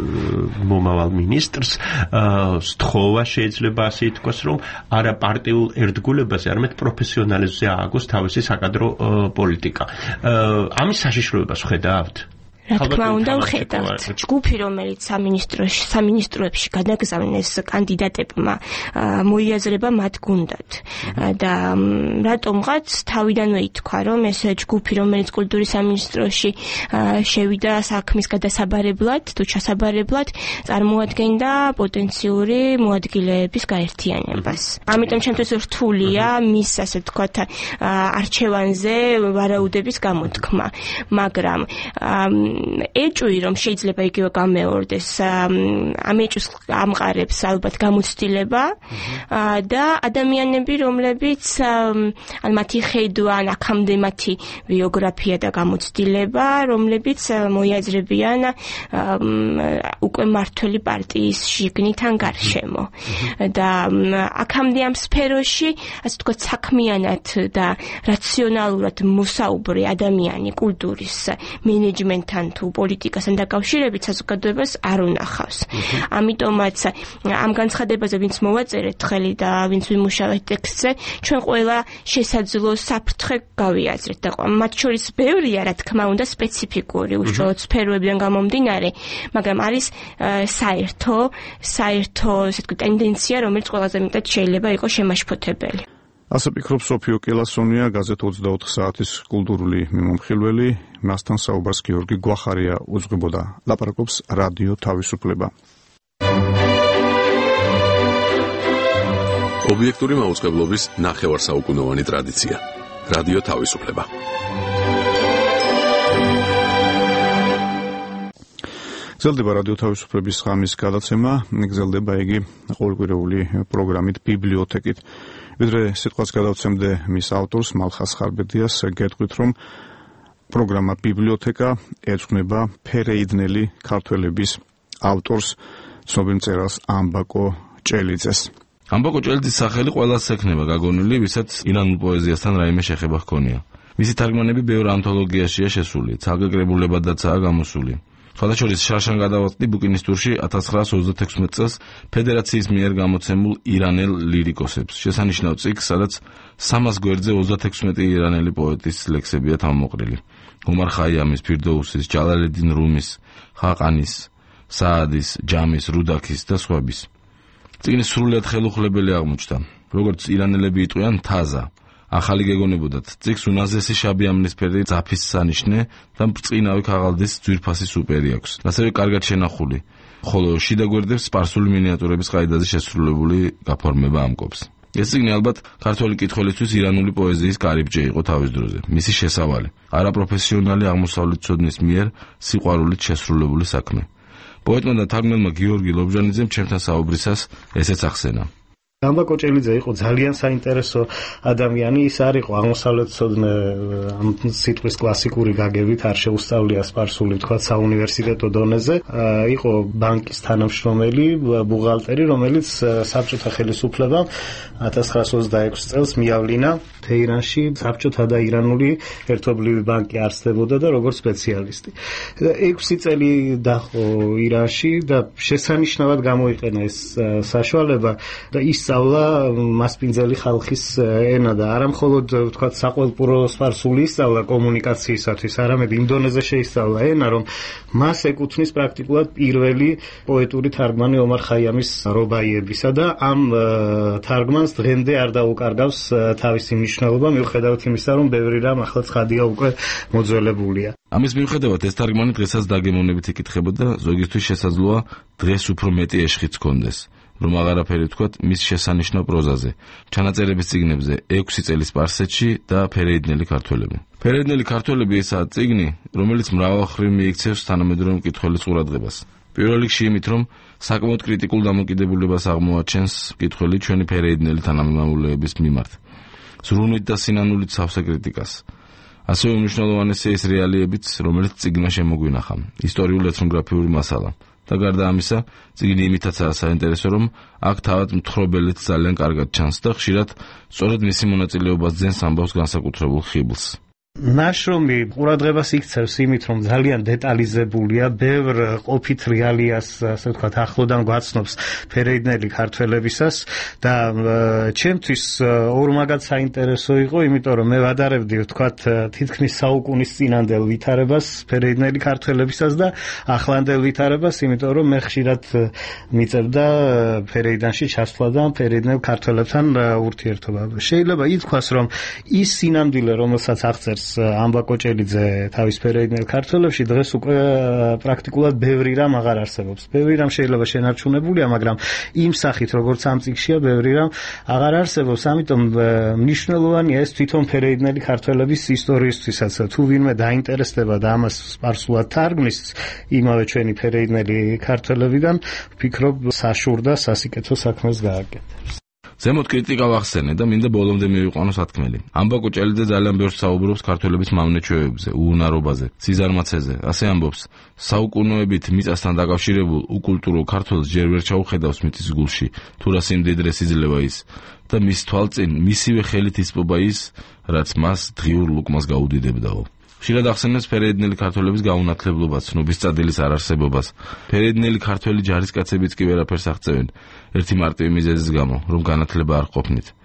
მომავალ მინისტრს, სთხოვა შეიძლება ასე ითქვას, რომ არა პარტიულ ერთგულებაზე, არამედ პროფესიონალიზმზე ააგოს თავისი საკადრო პოლიტიკა. ამის საშიშროებას ხედავთ? რა თქმა უნდა ვხედავთ. ჯგუფი, რომელიც სამინისტროში, სამინისტროებში გადაგზავნეს კანდიდატებმა, მოიაზრება მათ გუნდად. და რატომღაც თავიდანვე ითქვა, რომ ეს ჯგუფი, რომელიც კულტურის სამინისტროში შევიდა საქმის გადასაბარებლად, თუ ჩასაბარებლად, წარმოადგენდა პოტენციური მოადგილეების გაერთიანებას. ამიტომ ჩემთვის რთულია მის, ასე ვთქვათ, არჩევანზე ვარაუდების გამოთქმა, მაგრამ ეჭვი რომ შეიძლება იგივე გამეორდეს, ამ ეჭვს ამყარებს ალბათ გამოცდილება და ადამიანები, რომლებიც ან მათი ხედვა, ან აქამდე მათი ბიოგრაფია და გამოცდილება, რომლებიც მოიაზრებიან უკვე მართველი პარტიის შიგნით ან გარშემო. და აქამდე ამ სფეროში, ასე ვთქვათ, საქმიანად და რაციონალურად მოსაუბრე ადამიანი კულტურის მენეჯმენტთან თუ პოლიტიკასთან დაკავშირებით საზოგადოებას არ უნახავს. ამიტომაც ამ განცხადებაზე ვინც მოვაწერეთ ხელი და ვინც ვიმუშავეთ ტექსტზე ფაქტზე ჩვენ ყველა შესაძლო საფრთხე გავიაზრეთ და მათ შორის ბევრია რა თქმა უნდა სპეციფიკური უშუალოდ სფეროებიდან გამომდინარე, მაგრამ არის საერთო საერთო ესე ვთქვი ტენდენცია, რომელიც ყველაზე მეტად შეიძლება იყოს შემაშფოთებელი. ასე ფიქრობს სოფიო კელასონია, გაზეთ ოცდაოთხ საათის კულტურული მიმომხილველი, მასთან საუბარს გიორგი გვახარია უძღვებოდა. ლაპარაკობს რადიო თავისუფლება. ობიექტური მაუწყებლობის ნახევარსაუკუნოვანი ტრადიცია. რადიო თავისუფლება. გრძელდება რადიო თავისუფლების ღამის გადაცემა, გრძელდება იგი ყოველკვირეული პროგრამით ბიბლიოთეკით. ვიდრე სიტყვას გადავცემდე მის ავტორს მალხას ხარბედიას, გეტყვით რომ პროგრამა ბიბლიოთეკა ეძღვნება ფერეიდნელი ქართველების ავტორს, ცნობილ მწერალს ამბაკო ჭელიძეს. ამბაკო ჭელიძის სახელი ყველას ექნება გაგონილი, ვისაც ირანულ პოეზიასთან რაიმე შეხება ჰქონია. მისი თარგმანები ბევრ ანთოლოგიაშია შესული, ცალკე კრებულებადაცაა გამოსული. სხვადასხვა შარშან გადავაწყდი ბუკინის ტურში ათას ცხრაას ოცდათექვსმეტ წელს ფედერაციის მიერ გამოცემულ ირანელ ლირიკოსებს. შესანიშნავ წიგნს, სადაც სამას გვერდზე ოცდათექვსმეტი ირანელი პოეტის ლექსებია თავმოყრილი. ომარ ხაიამის, ფირდოუსის, ჯალალედინ რუმის, ხაყანის, საადის, ჯამის, რუდაქის და სხვების. წიგნი სრულიად ხელუხლებელი აღმოჩნდა. როგორც ირანელები იტყვიან, თაზა. ახალი გეგონებოდათ, წიგნს უნაზესი შაბი ამნისფერი ძაფის სანიშნე და ბრწყინავი ქაღალდის ძვირფასი სუპერი აქვს. ასევე კარგად შენახული, ხოლო შიდა გვერდებს სპარსული მინიატურების ყაიდაზე შესრულებული გაფორმება ამკობს. ეს წიგნი ალბათ ქართველი კითხველისთვის ირანული პოეზიის კარიბჭე იყო თავის დროზე. მისი შესავალი, არაპროფესიონალი აღმოსავლეთმცოდნის მიერ სიყვარულით შესრულებული საქმე. პოეტმა და თარგმნელმა გიორგი ლობჟანიძემ ჩემთან საუბრისას ესეც ახსენა. ამბაკო ჭელიძე იყო ძალიან საინტერესო ადამიანი, ის არ იყო აღმოსავლეთმცოდნე ამ სიტყვის კლასიკური გაგებით, არ შეუსწავლია სპარსული თქვა საუნივერსიტეტო დონეზე, იყო ბანკის თანამშრომელი, ბუღალტერი, რომელიც საბჭოთა ხელისუფლებამ ათას ცხრაას ოცდაექვსი წელს მიავლინა თეირანში საბჭოთა და ირანული ერთობლივი ბანკი არსებობდა და როგორც სპეციალისტი. ექვსი წელი დაჰყო ირანში და შესანიშნავად გამოიყენა ეს საშუალება და ის სწავლა მასპინძელი ხალხის ენა და არა მხოლოდ ვთქვათ საყველპურო სპარსული ისწავლა კომუნიკაციისათვის, არამედ იმ დონეზე შეისწავლა ენა, რომ მას ეკუთვნის პრაქტიკულად პირველი პოეტური თარგმანი ომარ ხაიამის რობაიებისა და ამ თარგმანს დღემდე არ დაუკარგავს თავისი მნიშვნელობა, მიუხედავად იმისა, რომ ბევრი რამ ახლა ცხადია უკვე მოძველებულია. ამის მიუხედავად ეს თარგმანი დღესაც დაგემოვნებით იკითხებოდა, ზოგისთვის შესაძლოა დღეს უფრო მეტი ეშხიც ჰქონდეს. რომ აღარაფერი ვთქვათ მის შესანიშნავ პროზაზე, ჩანაწერების წიგნებზე ექვსი წელი სპარსეთში და ფერეიდნელი ქართველები. ფერეიდნელი ქართველები ესაა წიგნი, რომელიც მრავალმხრივ მიიქცევს თანამედროვე მკითხველის ყურადღებას. პირველ რიგში იმით, რომ საკმაოდ კრიტიკულ დამოკიდებულებას აღმოაჩენს მკითხველი ჩვენი ფერეიდნელი თანამემამულეების მიმართ. ზრუნვით და სინანულით სავსე კრიტიკას. ასევე უმნიშვნელოვანესია ის რეალიებიც, რომელიც წიგნმა შემოგვინახა, ისტორიულ ეთნოგრაფიული მასალა. და გარდა ამისა, წიგნი იმითაცაა საინტერესო, რომ აქ თავად მთხრობელიც ძალიან კარგად ჩანს და ხშირად სწორედ მისი მონაწილეობა ძენს ამბავს განსაკუთრებულ ხიბლს. ნაშრომი ყურადღებას იქცევს იმით, რომ ძალიან დეტალიზებულია, ბევრ ყოფით რეალიას, ასე ვთქვათ, ახლოდან გვაცნობს ფერეიდნელი ქართველებისას და ჩემთვის ორმაგად საინტერესო იყო, იმიტომ რომ მე ვადარებდი, ვთქვათ, თითქმის საუკუნის წინანდელ ვითარებას ფერეიდნელი ქართველებისას და ახლანდელ ვითარებას, იმიტომ რომ მე ხშირად მიწევდა ფერეიდანში ჩასვლა და ფერეიდნელ ქართველებთან ურთიერთობა. შეიძლება ითქვას, რომ ის სინამდვილე, რომელსაც აღწერს ამბაკო ჭელიძე თავის ფერეიდნელ ქართველებში, დღეს უკვე პრაქტიკულად ბევრი რამ აღარ არსებობს. ბევრი რამ შეიძლება შენარჩუნებულია, მაგრამ იმ სახით, როგორც ამ წიგნშია, ბევრი რამ აღარ არსებობს. ამიტომ მნიშვნელოვანია ეს თვითონ ფერეიდნელი ქართველების ისტორიისთვისაც. თუ ვინმე დაინტერესდება და ამას სპარსულად თარგმნის იმავე ჩვენი ფერეიდნელი ქართველებიდან, ვფიქრობ საშურდა სასიკეთო საქმეს გააკეთებს. ზემოთ კრიტიკა ვახსენე და მინდა ბოლომდე მივიყვანო სათქმელი. ამბაკო ჭელიძე ძალიან ბევრს საუბრობს ქართველების მავნეჩვევებზე, უუნარობაზე, სიზარმაცეზე. ასე ამბობს, საუკუნეებით მიწასთან დაკავშირებულ უკულტურო ქართველს ჯერ ვერ ჩაუხედავს მიწის გულში, თუ რა სიმდიდრეს იძლევა ის და მის თვალწინ მისივე ხელით ისპობა ის, რაც მას დღიურ ლუკმას გაუდიდებდაო. ხშირად ახსენებს ფერეიდნელი ქართველების გაუნათლებლობას, ცნობის წადილის არარსებობას. ფერეიდნელი ქართველი ჯარისკაცებიც კი ვერაფერს აღწევენ, ერთი მარტივი მიზეზის გამო, რომ განათლება არ ყოფნით.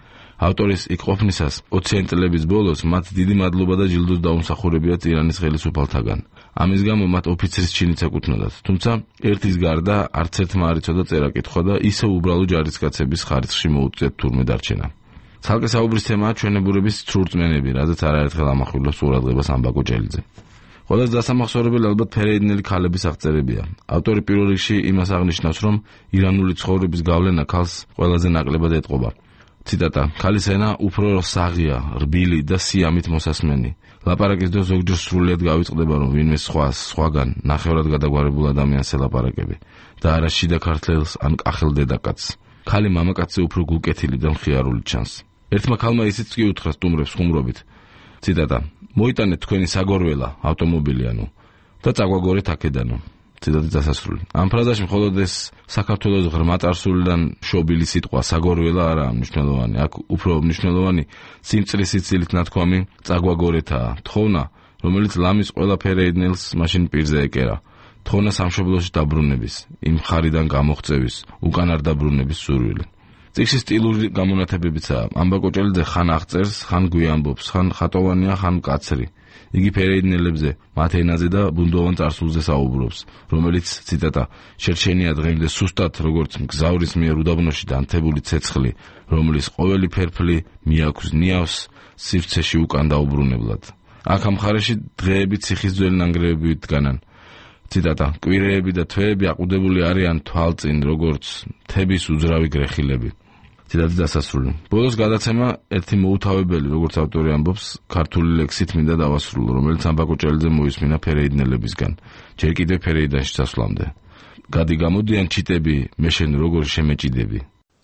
ავტორის იქ ყოფნისას ოციანი წლების ბოლოს მათ დიდი მადლობა და ჯილდოს დაუმსახურებიათ ირანის ხელისუფალთაგან. ამის გამო მათ ოფიცრის ჩინიც ეკუთვნოდათ, თუმცა ერთის გარდა არც ერთმა არ იცოდა წერა-კითხვა და ისევ უბრალო ჯარისკაცების ხარისხში მოუწიათ თურმე დარჩენა. ცალკე საუბრის თემაა ჩვენებურების ცრურწმენები, რაზეც არაერთხელ ამახვილებს ყურადღებას ამბაკო ჭელიძე. ყველაზე დასამახსოვრებელი ალბათ ფერეიდნელი ქალების აღწერებია. ავტორი პირველ რიგში იმას აღნიშნავს, რომ ირანული ცხოვრების გავლენა ქალს ყველაზე ნაკლებად ეტყობა. ციტატა: ქალის ენა უფრო საღია, რბილი და სიამით მოსასმენი. ლაპარაკის დრო ზოგჯერ სრულიად გავიწყდება, რომ ვინმე სხვას, სხვაგან ნახევრად გადაგვარებულ ადამიანს ელაპარაკები და არა შიდა ქართველს ან კახელ დედაკაცს. ქალი მამაკაცზე უფრო გულკეთილი და მხიარული ჩანს. ერთმა ქალმა ისიც კი უთხრა სტუმრებს ხუმრობით. ციტატა: მოიტანეთ თქვენი საგორველა, ავტომობილი ანუ და წაგვაგორეთ აქედანო. ციტატის დასასრული. ამ ფრაზაში მხოლოდ ეს საქართველოს ღრმა წარსულიდან შობილი სიტყვა საგორველა არაა მნიშვნელოვანი. აქ უფრო მნიშვნელოვანი სიმწრის სიცილით ნათქვამი წაგვაგორეთაა. თხოვნა, რომელიც ლამის ყველა ფერეიდნელს მაშინ პირზე ეკერა. თხოვნა სამშობლოში დაბრუნების, იმ ხარიდან გამოღწევის, უკან არ დაბრუნების სურვილი. წიგნში სტილური გამონათებებიცაა. ამბაკო ჭელიძე ხან აღწერს, ხან გვიამბობს, ხან ხატოვანია, ხან მკაცრი. იგი ფერეიდნელებზე, მათ ენაზე და ბუნდოვან წარსულზე საუბრობს, რომელიც ციტატა: შერჩენია დღემდე სუსტად, როგორც მგზავრის მიერ უდაბნოში დანთებული ცეცხლი, რომლის ყოველი ფერფლი მიაქვს ნიავს სივრცეში უკან დაუბრუნებლად. აქ ამ მხარეში დღეები ციხის ძველი ნანგრევებით დგანან. ციტატა: კვირეები და თვეები აყუდებული არიან თვალწინ, როგორც მთების უძრავი გრეხილები. ციტატის დასასრული. ბოლოს გადაცემა ერთი მოუთავებელი, როგორც ავტორი ამბობს, ქართული ლექსით მინდა დავასრულო, რომელიც ამბაკო ჭელიძე მოისმინა ფერეიდნელებისგან, ჯერ კიდევ ფერეიდანში წასვლამდე. გადი გამოდიან ჩიტები, მე შენ როგორ შემეჭიდები.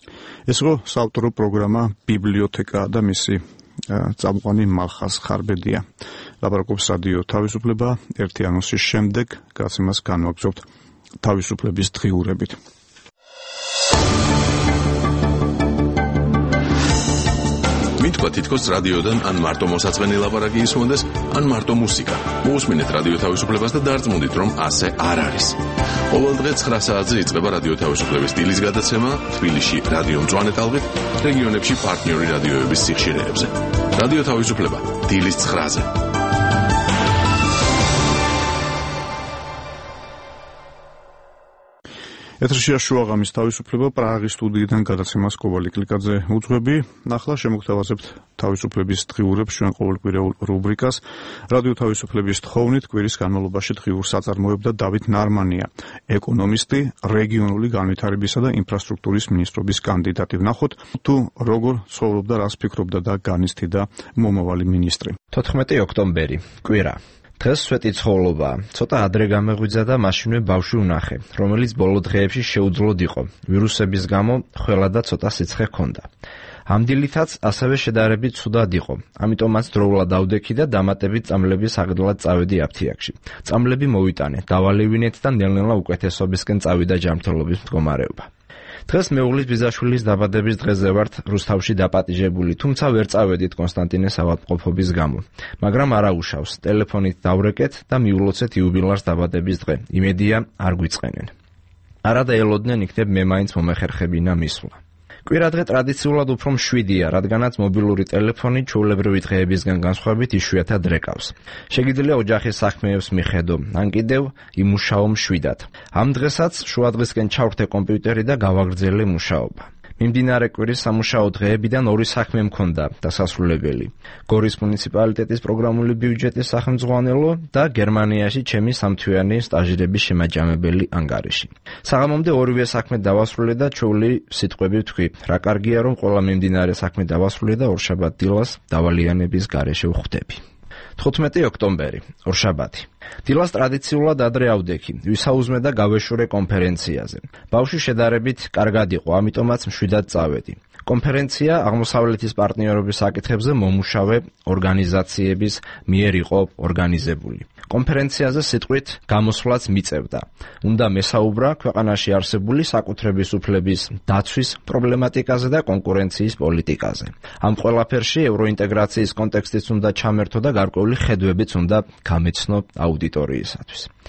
ეს იყო საავტორო პროგრამა ბიბლიოთეკა და მისი წამყვანი მალხაზ ხარბედია. ლაპარაკობს რადიო თავისუფლება ერთი ანონსის შემდეგ, გადაცემას განვაგრძობთ თავისუფლების დღიურებით. მითქვა თითქოს რადიოდან ან მარტო მოსაწყენი ლაპარაკი ისმონდეს, ან მარტო მუსიკა. მოусმინეთ რადიო თავისუფლებას და დარწმუნდით, რომ ასე არ არის. ყოველ დღე ცხრა საათზე იწყება რადიო თავისუფლების დილის გადაცემა თბილისში რადიო მწვანე ტალღით, რეგიონებში პარტნიორი რადიოების სიხშირეებზე. რადიო თავისუფლება დილის ცხრაზე. ეთერშია შუაღამის თავისუფლება პრაღის სტუდიიდან გადაცემას კობალი კლიკაძე უძღვები. ნახლა შემოგთავაზებთ თავისუფლების დღიურებს ჩვენ ყოველკვირეულ რუბრიკას. რადიო თავისუფლების თხოვნით კვირის განმავლობაში დღიურს აწარმოებდა დავით ნარმანია, ეკონომისტი, რეგიონული განვითარებისა და ინფრასტრუქტურის მინისტრობის კანდიდატი. ვნახოთ თუ როგორ ცხოვრობდა, რას ფიქრობდა და განიცდიდა მომავალი მინისტრი. თოთხმეტი ოქტომბერი, კვირა. დღეს სვეტი ცხოვრობა, ცოტა ადრე გამეღვიძა და მაშინვე ბავშვი ვნახე, რომელიც ბოლო დღეებში შეუძლოდ იყო. ვირუსების გამო ხველა და ცოტა სიცხე ჰქონდა. ამ დილითაც ასევე შედარებით ცუდად იყო, ამიტომაც დროულად დავდექი და დამატებით წამლების აღდლად წავედი აფთიაქში. წამლები მოვიტანე, დავალევინეთ და ნელ-ნელა უკეთესობისკენ წავიდა ჯანმრთელობის მდგომარეობა. დღეს მეუღლის ბიძაშვილის დაბადების დღეზე ვართ რუსთავში დაპატიჟებული, თუმცა ვერ წავედით კონსტანტინეს ავადმყოფობის გამო. მაგრამ არა უშავს, ტელეფონით დავრეკეთ და მიულოცეთ იუბილარს დაბადების დღე. იმედია არ გვიწყენენ. არა და ელოდნენ იქნებ მე მაინც მომეხერხებინა მისვლა. კვირადღე ტრადიციულად უფრო მშვიდია, რადგანაც მობილური ტელეფონი ჩვეულებრივი დღეებისგან განსხვავებით იშვიათად რეკავს. შეგიძლია ოჯახის საქმეებს მიხედო, ან კიდევ იმუშაო მშვიდად. ამ დღესაც შუადღისკენ ჩავრთე კომპიუტერი და გავაგრძელე მუშაობა. მიმდინარე კვირის სამუშაო დღეებიდან ორი საქმე მქონდა დასასრულებელი. გორის მუნიციპალიტეტის პროგრამული ბიუჯეტის სახელმძღვანელო და გერმანიაში ჩემი სამთვიანი სტაჟირების შემაჯამებელი ანგარიში. საღამომდე ორივე საქმე დავასრულე და ჩვეული სიტყვები ვთქვი. რა კარგია, რომ ყველა მიმდინარე საქმე დავასრულე და ორშაბათ დილას დავალიანების გარეშე ვხვდები. თხუთმეტი ოქტომბერი, ორშაბათი. დილას ტრადიციულად ადრე ავდექი, ვისაუზმე და გავეშურე კონფერენციაზე. ბავშვი შედარებით კარგად იყო, ამიტომაც მშვიდად წავედი. კონფერენცია აღმოსავლეთის პარტნიორობის საკითხებზე მომუშავე ორგანიზაციების მიერ იყო ორგანიზებული. კონფერენციაზე სიტყვით გამოსვლაც მიწევდა. უნდა მესაუბრა ქვეყანაში არსებული საკუთრების უფლების დაცვის პრობლემატიკაზე და კონკურენციის პოლიტიკაზე. ამ ყველაფერში ევროინტეგრაციის კონტექსტიც უნდა ჩამერთო და გარკვეული ხედვებიც უნდა გამეცნო აუდიტორიისათვის.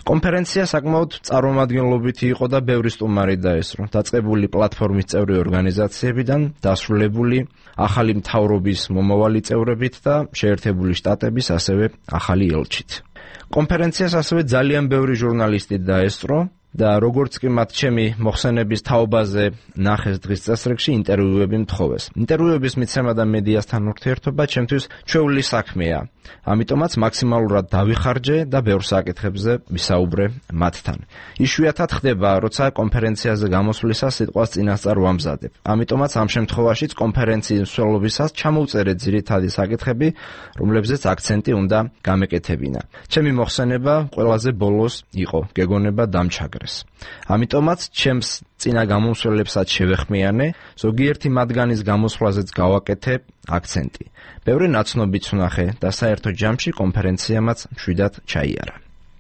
კონფერენცია საკმაოდ წარმომადგენლობითი იყო და ბევრი სტუმარი დაესწრო. დაწყებული პლატფორმის წევრი ორგანიზაციებიდან, დასრულებული ახალი მთავრობის მომავალი წევრებით და შეერთებული შტატების ასევე ახალი ელჩით. კონფერენციას ასევე ძალიან ბევრი ჟურნალისტი დაესწრო და როგორც კი მათ ჩემი მოხსენების თაობაზე ნახეს დღის წესრიგში ინტერვიუები მთხოვეს. ინტერვიუების მიცემა და მედიასთან ურთიერთობა ჩემთვის ჩვეული საქმეა. ამიტომაც მაქსიმალურად დავიხარჯე და ბევრ საკითხებზე ვისაუბრე მათთან. იშვიათად ხდება, როცა კონფერენციაზე გამოსვლისას სიტყვას წინასწარ ვამზადებ. ამიტომაც ამ შემთხვევაშიც კონფერენციის მსვლელობისას ჩამოვწერე ძირითადი საკითხები, რომლებზეც აქცენტი უნდა გამეკეთებინა. ჩემი მოხსენება ყველაზე ბოლოს იყო, გეგონება დამჩაგრეს. ამიტომაც ჩემს წინა გამომსვლელებსაც შევეხმიანე, ზოგიერთი მათგანის გამოსვლაზეც გავაკეთე აქცენტი. ბევრი ნაცნობიც ვნახე და საერთო ჯამში კონფერენციამაც მშვიდად ჩაიარა.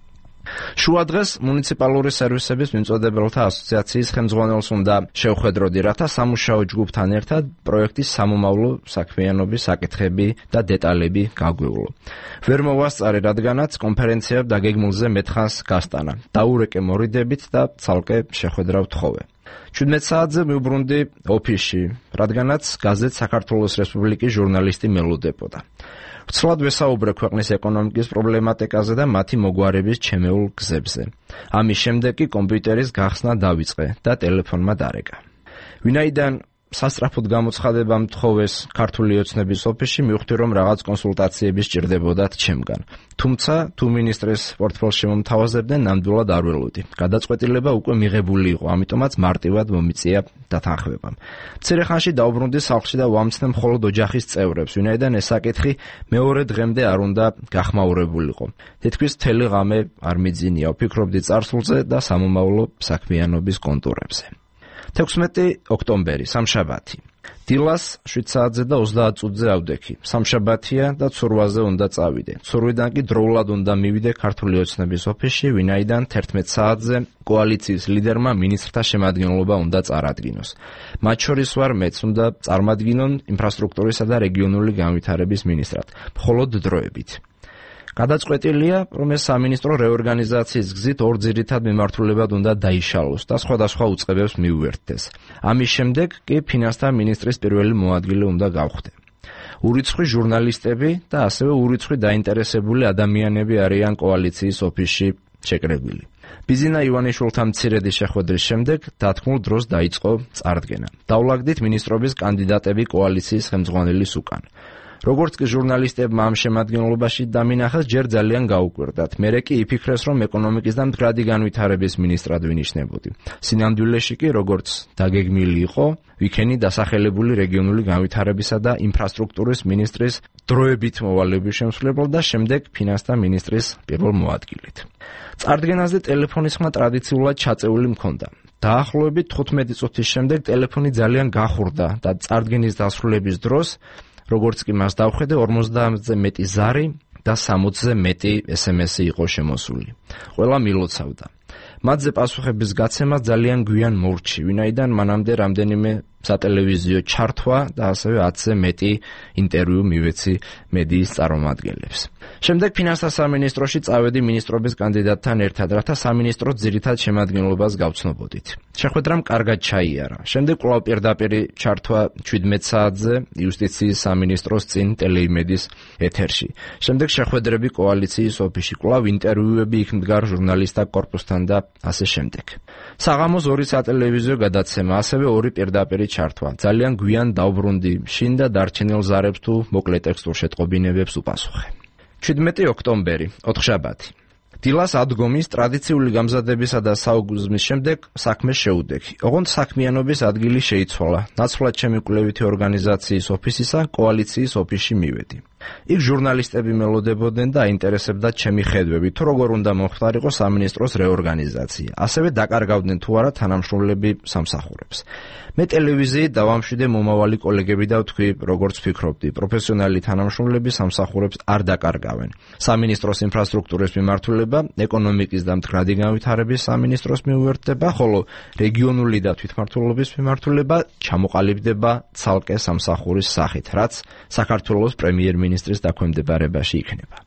შუა დღეს მუნიციპალური სერვისების მიმწოდებელთა ასოციაციის ხელმძღვანელს უნდა შევხედროდი, რათა სამუშაო ჯგუფთან ერთად პროექტის სამომავლო საქმიანობის საკითხები და დეტალები გაგვევლო. ვერ მოვასწარე, რადგანაც კონფერენცია დაგეგმილზე მეთხანს გასტანა. დაურეკე მორიდებით და ცალკე შეხვედრა ვთხოვე. შვიდმეტ საათზე მივბრუნდი ოფისში, რადგანაც გაზეთ საქართველოს რესპუბლიკის ჟურნალისტი მელოდებოდა. ვცლად ვესაუბრე ქვეყნის ეკონომიკის პრობლემატიკაზე და მათი მოგვარების ჩემეულ გზებზე. ამის შემდეგ კი კომპიუტერის გახსნა დავიწყე და ტელეფონმა დარეკა. ვინაიდან სასწრაფოდ გამოცხადება მთხოვეს ქართული ოცნების ოფისში, მივხვდი, რომ რაღაც კონსულტაციები სჭირდებოდათ ჩემგან. თუმცა თუ მინისტრის პორტფელს შემომთავაზებდნენ, ნამდვილად არ ველოდი. გადაწყვეტილება უკვე მიღებული იყო, ამიტომაც მარტივად მომიწია დათანხმებამ. მცირე ხანში დავბრუნდი სახლში და ვამცნე მხოლოდ ოჯახის წევრებს, ვინაიდან ეს საკითხი მეორე დღემდე არ უნდა გახმაურებულიყო. თითქმის მთელი ღამე არ მიძინია, ვფიქრობდი წარსულზე და სამომავლო საქმიანობის კონტურებზე. თექვსმეტი ოქტომბერი, სამშაბათი. დილას შვიდ საათზე და ოცდაათ წუთზე ავდექი. სამშაბათია და ცურვაზე უნდა წავიდე. ცურვიდან კი დროულად უნდა მივიდე ქართული ოცნების ოფისში, ვინაიდან თერთმეტ საათზე კოალიციის ლიდერმა მინისტრთა შემადგენლობა უნდა წარადგინოს. მათ შორის ვარ მეც, უნდა წარმადგინონ ინფრასტრუქტურისა და რეგიონული განვითარების მინისტრად, მხოლოდ დროებით. გადაწყვეტილია, რომ ეს სამინისტრო რეორგანიზაციის გზით ორ ძირითად მიმართულებად უნდა დაიშალოს და სხვადასხვა უწყებებს მიუერთდეს. ამის შემდეგ კი ფინანსთა მინისტრის პირველი მოადგილე უნდა გავხდე. ურიცხვი ჟურნალისტები და ასევე ურიცხვი დაინტერესებული ადამიანები არიან კოალიციის ოფისში შეკრებილი. ბიზინა ივანიშვილთან მცირედი შეხვედრის შემდეგ დათქმულ დროს დაიწყო წარდგენა. დავლაგდით მინისტრობის კანდიდატები კოალიციის ხელმძღვანელის უკან. როგორც კი ჟურნალისტებმა ამ შემადგენლობაში დამინახეს, ჯერ ძალიან გაუკვირდათ. მერე კი იფიქრეს, რომ ეკონომიკის და მდგრადი განვითარების მინისტრად ვინიშნებოდი. სინამდვილეში კი, როგორც დაგეგმილი იყო, ვიქენი დასახელებული რეგიონული განვითარებისა და ინფრასტრუქტურის მინისტრის დროებით მოვალების შემსრულებლად და შემდეგ ფინანსთა მინისტრის პირველ მოადგილედ. წარდგენაზე ტელეფონის ხმა ტრადიციულად ჩაწეული მქონდა. დაახლოებით თხუთმეტი წუთის შემდეგ ტელეფონი ძალიან გახურდა და წარდგენის დასრულების დროს, როგორც კი მას დავხედე, ორმოცდაათზე მეტი ზარი და სამოცზე მეტი ესემესი იყო შემოსული. ყველა მილოცავდა. მათზე პასუხების გაცემა ძალიან გვიან მოვრჩი, ვინაიდან მანამდე რამდენიმე სატელევიზიო ჩართვა და ასევე ათზე მეტი ინტერვიუ მივეცი მედიის წარმომადგენლებს. შემდეგ ფინანსთა სამინისტროში წავედი მინისტრობის კანდიდატთან ერთად, რათა სამინისტროს ძირითად შემადგენლობას გავცნობოდით. შეხვედრამ კარგად ჩაიარა. შემდეგ კვლავ პირდაპირ ჩართვა შვიდმეტ საათზე იუსტიციის სამინისტროს წინ ტელეიმედის ეთერში. შემდეგ შეხვედრები კოალიციის ოფისში, კვლავ ინტერვიუები იქ მდგარ ჟურნალისტთა კორპუსთან და ასე შემდეგ. საღამოს ორი სატელევიზიო გადაცემა, ასევე ორი პირდაპირ ჩართვა. ძალიან გვიან დავბრუნდი, შინ და დარჩენილ ზარებს თუ მოკლე ტექსტურ შეტყობინებებს უპასუხე. შვიდმეტი ოქტომბერი, ოთხშაბათი. დილას ადგომის ტრადიციული გამზადებისა და საუგზმის შემდეგ საქმე შეუდექი. ოღონდ საქმიანობის ადგილი შეიცვალა. ნაცვლად ჩემი კვლევითი ორგანიზაციის ოფისისა კოალიციის ოფისში მივედი. იქ ჟურნალისტები მელოდებოდნენ და აინტერესებდათ ჩემი ხედვები, თუ როგორ უნდა მომხდარიყო სამინისტროს რეორგანიზაცია. ასევე დაკარგავდნენ თუ არა თანამშრომლები სამსახურებს. მე ტელევიზიით დავამშვიდე მომავალი კოლეგები და ვთქვი, როგორც ვფიქრობდი, პროფესიონალი თანამშრომლები სამსახურებს არ დაკარგავენ. სამინისტროს ინფრასტრუქტურის მიმართულება, ეკონომიკის და მდგრადი განვითარების სამინისტროს მიუერთდება, ხოლო რეგიონული და თვითმმართველობის მიმართულება ჩამოყალიბდება ცალკე სამსახურის სახით, რაც საქართველოს პრემიერ-მინისტრის დაქვემდებარებაში იქნება.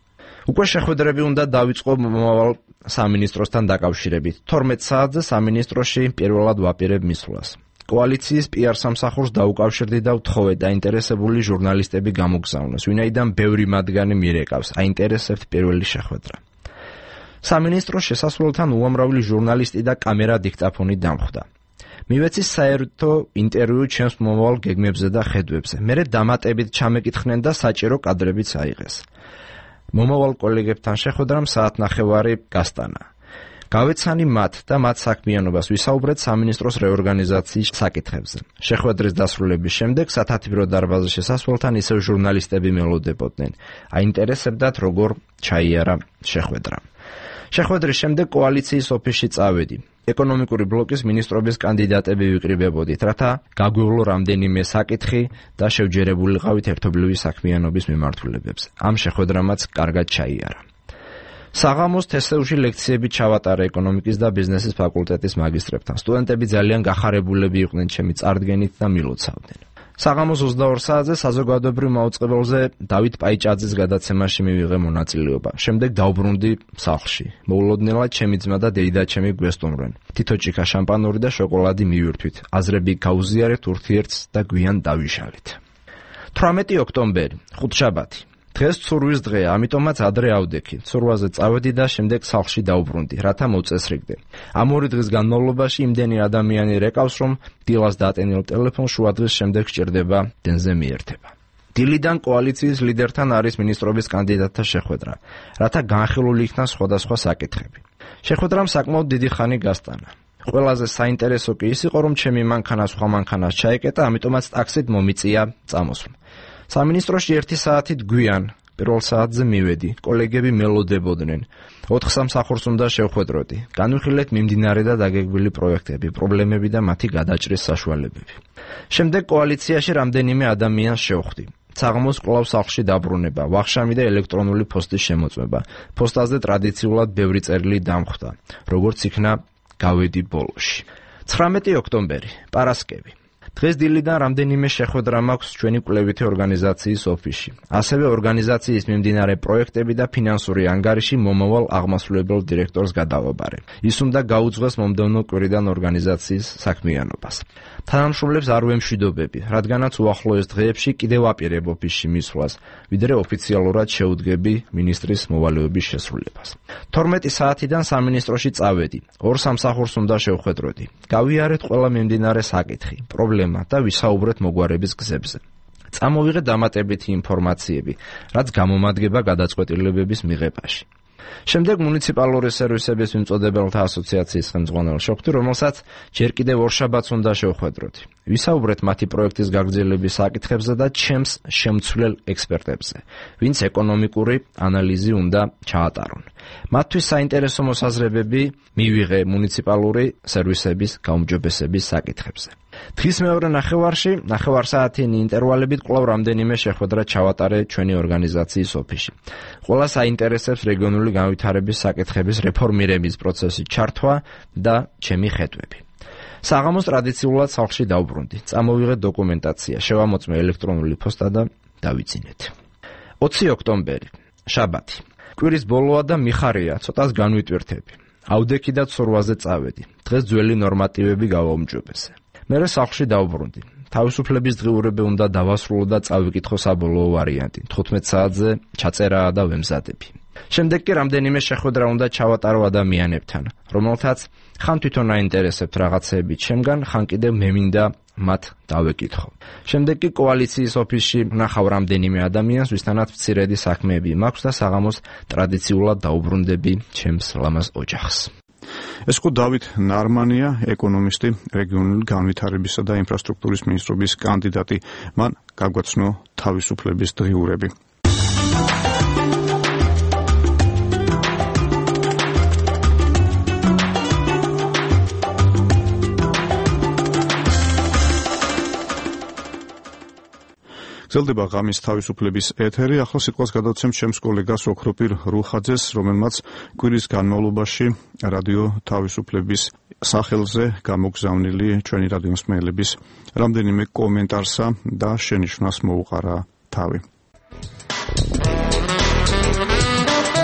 უკვე შეხვედრები უნდა დავიწყო მომავალ სამინისტროსთან დაკავშირებით. თორმეტ საათზე სამინისტროში პირველად ვაპირებ მისვლას. კოალიციის პიარ სამსახურს დაუკავშირდი და ვთხოვე დაინტერესებული ჟურნალისტები გამოგზავნოს, ვინაიდან ბევრი მათგანი მირეკავს, აინტერესებთ პირველი შეხვედრა. სამინისტროს შესასვლელთან უამრავი ჟურნალისტი და კამერა დიქტაფონი დამხვდა. მივეცი საერთო ინტერვიუ ჩემს მომავალ გეგმებზე და ხედვებზე. მერე დამატებით ჩამეკითხნენ და საჭირო კადრებიც აიღეს. მომავალ კოლეგებთან შეხვედრამ საათნახევარი გასტანა. გავეცანი მათ და მათ საქმიანობას ვისაუბრეთ სამინისტროს რეორგანიზაციის საკითხებზე. შეხვედრის დასრულების შემდეგ სათათბირო დარბაზის შესასვლელთან ისევ ჟურნალისტები მელოდებოდნენ. აინტერესებდათ როგორ ჩაიარა შეხვედრა. შეხვედრის შემდეგ კოალიციის ოფისში წავედი. ეკონომიკური ბლოკის მინისტრობის კანდიდატები ვიკრიბებოდით, რათა გაგვევლო რამდენიმე საკითხი და შევჯერებულიყავით ერთობლივი საქმიანობის მიმართულებებზე. ამ შეხვედრამაც კარგად ჩაიარა. საღამოს თესევში ლექციები ჩავატარა ეკონომიკის და ბიზნესის ფაკულტეტის მაგისტრებთან. სტუდენტები ძალიან გახარებულები იყვნენ ჩემი წარდგენით და მილოცავდნენ. საღამოს ოცდაორ საათზე საზოგადოებრივ მაუწყებელზე დავით პაიჭაძის გადაცემაში მივიღე მონაწილეობა. შემდეგ დავბრუნდი სახლში. მოულოდნელად ჩემი ძმა და დეიდაჩემი გვესტუმრნენ. თითო ჭიქა შამპანური და შოკოლადი მივირთვით. აზრები გავუზიარეთ ურთიერთს და გვიან დავიშალით. თვრამეტი ოქტომბერი, ხუთშაბათი. დღეს ცურვის დღეა, ამიტომაც ადრე ავდექი. ცურვაზე წავედი და შემდეგ სახლში დავბრუნდი, რათა მოწესრიგდე. ამ ორი დღის განმავლობაში იმდენი ადამიანი რეკავს, რომ დილას დატენილ ტელეფონს შუადღის შემდეგ სჭირდება დენზე მიერთება. დილიდან კოალიციის ლიდერთან არის მინისტრობის კანდიდატთა შეხვედრა, რათა განხილული იქნას სხვადასხვა საკითხები. შეხვედრამ საკმაოდ დიდი ხანი გასტანა. ყველაზე საინტერესო კი ის იყო, რომ ჩემი მანქანა სხვა მანქანას ჩაეკეტა, ამიტომაც ტაქსით მომიწია წამოსვლა. სამინისტროში ერთი საათით გვიან, პირველ საათზე მივედი, კოლეგები მელოდებოდნენ. ოთხ სამსახურს უნდა შევხვედროდი. განვიხილეთ მიმდინარე და დაგეგმილი პროექტები, პრობლემები და მათი გადაჭრის საშუალებები. შემდეგ კოალიციაში რამდენიმე ადამიანს შევხვდი. საღამოს კვლავ სახლში დაბრუნება, ვახშამი და ელექტრონული პოსტის შემოწმება. პოსტაზე ტრადიციულად ბევრი წერილი დამხვდა, როგორც იქნა გავედი ბოლოში. ცხრამეტი ოქტომბერი, პარასკევი. დღეს დილიდან რამდენიმე შეხვედრა მაქვს ჩვენი კვლევითი ორგანიზაციის ოფისში. ასევე ორგანიზაციის მიმდინარე პროექტები და ფინანსური ანგარიში მომავალ აღმასრულებელ დირექტორს გადავაბარე. ის უნდა გაუძღვეს მომდევნო კვირიდან ორგანიზაციის საქმიანობას. თანამშრომლებს არ ვემშვიდობები, რადგანაც უახლოეს დღეებში კიდევ აპირებ ოფისში მისვლას, ვიდრე ოფიციალურად შეუდგები მინისტრის მოვალეობის შესრულებას. თორმეტი საათიდან სამინისტროში წავედი. ორ სამსახურს უნდა შევხვედროდი. გავიარეთ ყველა მიმდინარე საკითხი, პრობლემა და ვისაუბრეთ მოგვარების გზებზე. წამოვიღე დამატებითი ინფორმაციები, რაც გამომადგება გადაწყვეტილებების მიღებაში. შემდეგ მუნიციპალური სერვისების მიმწოდებელთა ასოციაციის ხელმძღვანელს შევხვდი, რომელსაც ჯერ კიდევ ორშაბათს უნდა შევხვედროდი. ვისაუბრეთ მათი პროექტის გაგრძელების საკითხებზე და ჩემს შემცვლელ ექსპერტებზე, ვინც ეკონომიკური ანალიზი უნდა ჩაატარონ. მათთვის საინტერესო მოსაზრებები მივიღე მუნიციპალური სერვისების გაუმჯობესების საკითხებზე. დღის მეორე ნახევარში, ნახევარსაათიანი ინტერვალებით კვლავ რამდენიმე შეხვედრა ჩავატარე ჩვენი ორგანიზაციის ოფისში. ყველა საინტერესებს რეგიონული განვითარების საკითხების რეფორმირების პროცესის ჩართვა და ჩემი ხედვები. საღამოს ტრადიციულად სახლში დავბრუნდი. წამოვიღე დოკუმენტაცია, შევამოწმე ელექტრონული პოსტა და დავიძინეთ. ოცი ოქტომბერი, შაბათი. კვირის ბოლოა და მიხარია, ცოტას განვიტვირთები. ავდექი და ცურვაზე წავედი. დღეს ძველი ნორმატივები გავაუმჯობესე. მერე სახლში დავბრუნდი. თავისუფლების დღიურები უნდა დავასრულო და წავიკითხო საბოლოო ვარიანტი. თხუთმეტ საათზე ჩაწერაა და ვემზადები. შემდეგ კი რამდენიმე შეხვედრა უნდა ჩავატარო ადამიანებთან, რომელთაც ხან თვითონ აინტერესებთ რაღაცეები ჩემგან, ხან კიდევ მე მინდა მათ დავეკითხო. შემდეგ კი კოალიციის ოფისში ვნახავ რამდენიმე ადამიანს, ვისთანაც მცირედი საქმეები მაქვს და საღამოს ტრადიციულად დაუბრუნდები ჩემს ლამაზ ოჯახს. ეს იყო დავით ნარმანია, ეკონომისტი, რეგიონული განვითარებისა და ინფრასტრუქტურის მინისტრობის კანდიდატი. მან გაგვაცნო თავისუფლების დღიურები. გრძელდება ღამის თავისუფლების ეთერი. ახლა სიტყვას გადავცემ ჩემს კოლეგას ოქროპირ რუხაძეს, რომელმაც კვირის განმავლობაში რადიო თავისუფლების სახელზე გამოგზავნილი ჩვენი რადიო მსმენელების რამდენიმე კომენტარსა და შენიშვნას მოუყარა თავი.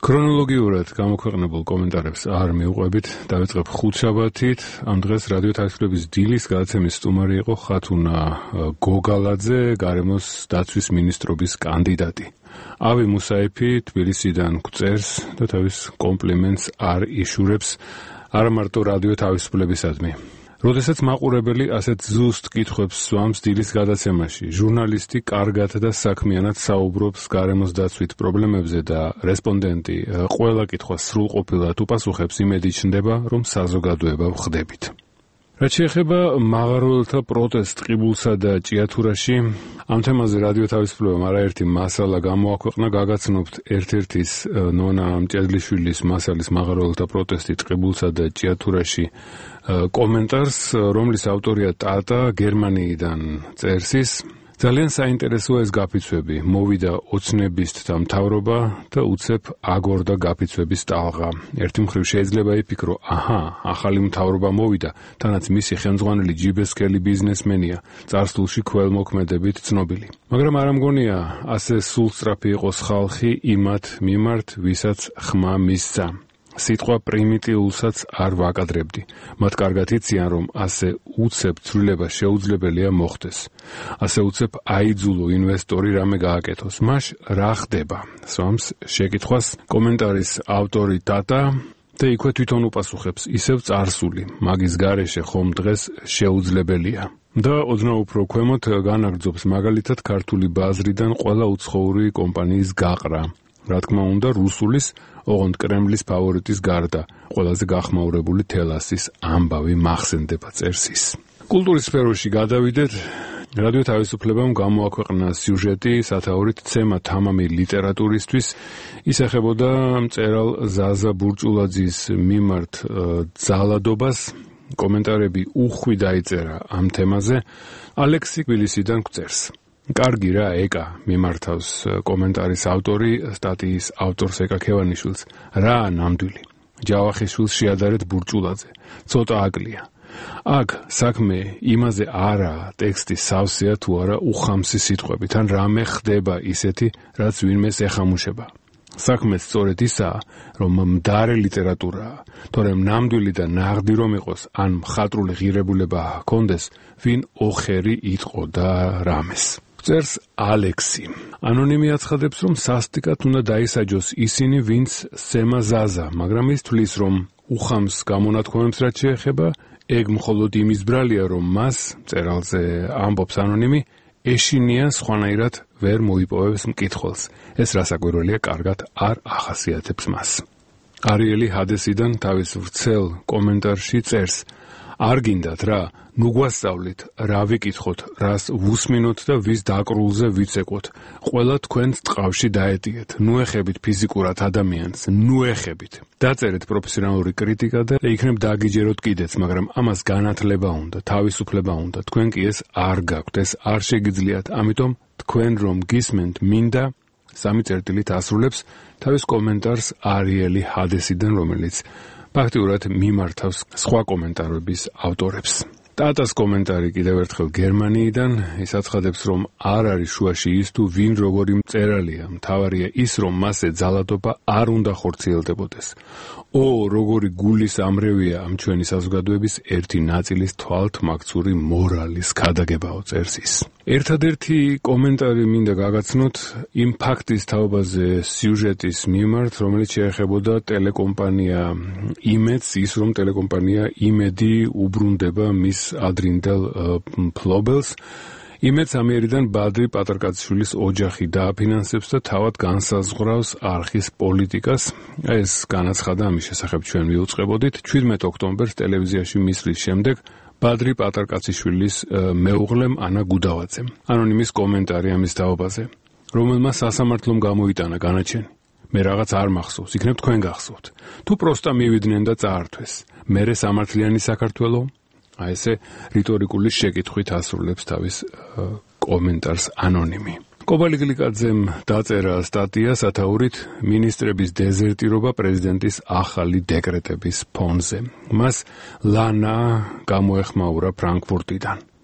ქრონოლოგიურად გამოქვეყნებულ კომენტარებს არ მივყვებით, დავიწყებ ხუთშაბათით. ამ დღეს რადიო თავისუფლების დილის გადაცემის სტუმარი იყო ხათუნა გოგალაძე, გარემოს დაცვის მინისტრობის კანდიდატი. ავი მუსაიფი თბილისიდან გვწერს და თავის კომპლიმენტს არ იშურებს არა მარტო რადიო თავისუფლებისადმი. როდესაც მაყურებელი ასეთ ზუსტ კითხვებს სვამს დილის გადაცემაში, ჟურნალისტი კარგად და საქმიანად საუბრობს გარემოს დაცვით პრობლემებზე და რესპონდენტი ყველა კითხვას სრულყოფილად უპასუხებს, იმედი ჩნდება, რომ საზოგადოება ვხდებით. რაც შეეხება მაღაროელთა პროტესტ ყიბულსა და ჭიათურაში, ამ თემაზე რადიო თავისუფლებამ არაერთი მასალა გამოაქვეყნა, გაგაცნობთ ერთ-ერთის ნონა მჭედლიშვილის მასალის მაღაროელთა პროტესტი ყიბულსა და ჭიათურაში კომენტარს, რომლის ავტორია ტატა, გერმანიიდან წერს ის. ძალიან საინტერესოა ეს გაფიცვები, მოვიდა ოცნების და მთავრობა და უცებ აგორდა გაფიცვების ტალღა. ერთი მხრივ შეიძლება იფიქრო, აჰა, ახალი მთავრობა მოვიდა, თანაც მისი ხელმძღვანელი ჯიბესკელი ბიზნესმენია, წარსულში ქველმოქმედებით ცნობილი. მაგრამ არ ამგონია ასე სულსწრაფი იყოს ხალხი იმათ მიმართ, ვისაც ხმა მისცა. სიტყვა პრიმიტიულსაც არ ვაკადრებდი. მათ კარგად იციან, რომ ასე უცებ ცვლილება შეუძლებელია მოხდეს. ასე უცებ აიძულო ინვესტორი რამე გააკეთოს. მაშ რა ხდება? სვამს შეკითხვას კომენტარის ავტორი ტატა და იქვე თვითონ უპასუხებს, ისევ წარსული. მაგის გარეშე ხომ დღეს შეუძლებელია. და ოდნავ უფრო ქვემოთ განაგრძობს მაგალითად ქართული ბაზრიდან ყველა უცხოური კომპანიის გაყრა. რა თქმა უნდა, რუსულის ოღონდ კრემლის ფავორიტის გარდა, ყველაზე გახმაურებული თელასის ამბავი მახსენდება, წერს ის. კულტურის სფეროში გადავიდეთ. რადიო თავისუფლებამ გამოაქვეყნა სიუჟეტი სათაურით ცემა თამამი ლიტერატურისთვის. ის ეხებოდა მწერალ ზაზა ბურჭულაძის მიმართ ძალადობას. კომენტარები უხვი დაიწერა ამ თემაზე. ალექსი თბილისიდან გვწერს. კარგი რა, ეკა, მიმართავს კომენტარის ავტორი, სტატიის ავტორს ეკა ქევანიშვილს. რა ნამდვილი. ჯავახიშვილს შეადარეთ ბურჭულაძე. ცოტა აკლია. აქ საქმე იმაზე არაა, ტექსტი სავსეა თუ არა უხამსი სიტყვებით, ან რამე ხდება ისეთი, რაც ვინმეს ეხამუშება. საქმე სწორედ ისაა, რომ მდარე ლიტერატურაა, თორემ ნამდვილი და ნაღდი რომ იყოს, ან მხატვრული ღირებულება ჰქონდეს, ვინ ოხერი იტყო და რამეს. წერს ალექსი. ანონიმი აცხადებს, რომ სასტიკად უნდა დაისაჯოს ისინი, ვინც სემა ზაზა, მაგრამ ის თვლის, რომ უხამს გამონათქვამებს რაც შეეხება, ეგ მხოლოდ იმის ბრალია, რომ მას, მწერალზე ამბობს ანონიმი, ეშინია სხვანაირად ვერ მოიპოვებს მკითხველს. ეს რასაკვირველია, კარგად არ ახასიათებს მას. არიელი ჰადესიდან თავის ვრცელ კომენტარში წერს. არ გინდათ რა, ნუ გვასწავლით, რა ვიკითხოთ, რას ვუსმინოთ და ვის დაკრულზე ვიცეკვოთ. ყველა თქვენს ტყავში დაეტიეთ, ნუ ეხებით ფიზიკურად ადამიანს, ნუ ეხებით. დაწერეთ პროფესიონალური კრიტიკა და იქნებ დაგიჯეროთ კიდეც, მაგრამ ამას განათლება უნდა, თავისუფლება უნდა. თქვენ კი ეს არ გაქვთ, ეს არ შეგიძლიათ, ამიტომ თქვენ რომ გისმენთ, მინდა სამი წერტილით ასრულებს თავის კომენტარს არიელი ჰადესიდან, რომელიც ფაქტიურად მიმართავს სხვა კომენტარების ავტორებს. ტატას კომენტარი კიდევ ერთხელ გერმანიიდან, ის აცხადებს, რომ არ არის შუაში ის თუ ვინ როგორი მწერალია, მთავარია ის, რომ მასზე ძალადობა არ უნდა ხორციელდებოდეს. ო, როგორი გულის ამრევია ამ ჩვენი საზოგადოების ერთი ნაწილის თვალთმაქცური მორალის ქადაგებაო, წერს ის. ერთადერთი კომენტარი მინდა გაგაცნოთ იმ ფაქტის თაობაზე სიუჟეტის მიმართ, რომელიც შეეხებოდა ტელეკომპანია იმედს, ის რომ ტელეკომპანია იმედი უბრუნდება მის ადრინდელ მფლობელს. იმედს ამიერიდან ბადრი პატრკაციშვილის ოჯახი დააფინანსებს და თავად განსაზღვრავს არხის პოლიტიკას. ეს განაცხადა ამის შესახებ ჩვენ ვიუწყებოდით. ჩვიდმეტ ოქტომბერს ტელევიზიაში მისვლის შემდეგ ბადრი პატრკაციშვილის მეუღლემ ანა გუდავაძემ. ანონიმის კომენტარი ამის თაობაზე, რომელმა სასამართლომ გამოიტანა განაჩენი. მე რაღაც არ მახსოვს, იქნებ თქვენ გახსოვთ. თუ პროსტა მივიდნენ და წაართვეს, მერე სამართლიანი საქართველო? აი ესე რიტორიკული შეკითხვით ასრულებს თავის კომენტარს ანონიმი. კობალი გლიკაძემ დაწერა სტატია სათაურით მინისტრების დეზერტირობა პრეზიდენტის ახალი დეკრეტების ფონზე. მას ლანა გამოეხმაურა ფრანკფურტიდან.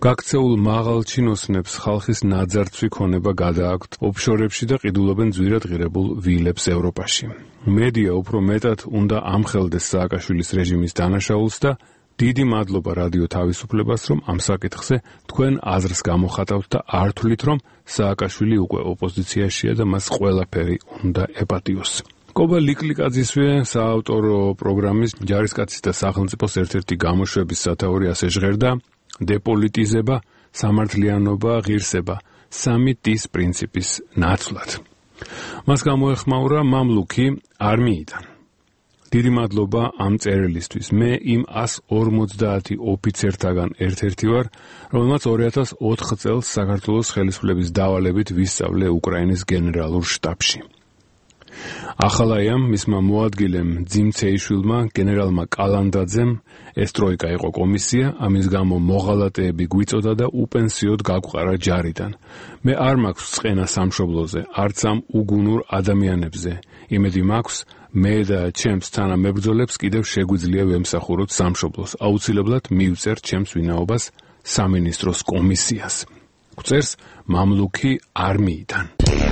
გაქცეულ მაღალ ჩინოსნებს ხალხის ნაძარცვი ქონება გადააქვთ ოფშორებში და ყიდულობენ ძვირად ღირებულ ვილებს ევროპაში. მედია უფრო მეტად უნდა ამხელდეს სააკაშვილის რეჟიმის დანაშაულს და დიდი მადლობა რადიო თავისუფლებას, რომ ამ საკითხზე თქვენ აზრს გამოხატავთ და არ თვლით, რომ სააკაშვილი უკვე ოპოზიციაშია და მას ყველაფერი უნდა ეპატიოს. კობა ლიკლიკაძისვე საავტორო პროგრამის ჯარისკაცის და სახელმწიფოს ერთ-ერთი გამოშვების სათაური ასე ჟღერდა: დეპოლიტიზება, სამართლიანობა, ღირსება, სამი დის პრინციპის ნაცვლად. მას გამოეხმაურა მამლუქი არმიიდან. დიდი მადლობა ამ წერილისთვის. მე იმ ას ორმოცდაათი ოფიცერთაგან ერთ-ერთი ვარ, რომელმაც ორი ათას ოთხ წელს საქართველოს ხელისუფლების დავალებით ვისწავლე უკრაინის გენერალურ შტაბში. ახალაიამ მისმა მოადგილემ ძიმცეიშვილმა, გენერალმა კალანდაძემ, ეს ტროიკა იყო კომისია, ამის გამო მოღალატეები გვიწოდა და უპენსიოდ გაგვყარა ჯარიდან. მე არ მაქვს წყენა სამშობლოზე, არც ამ უგუნურ ადამიანებზე. იმედი მაქვს, მე და ჩემს თანამებრძოლებს კიდევ შეგვიძლია ვემსახუროთ სამშობლოს. აუცილებლად მივწერთ ჩემს ვინაობას სამინისტროს კომისიას. გვწერს მამლუქი არმიიდან.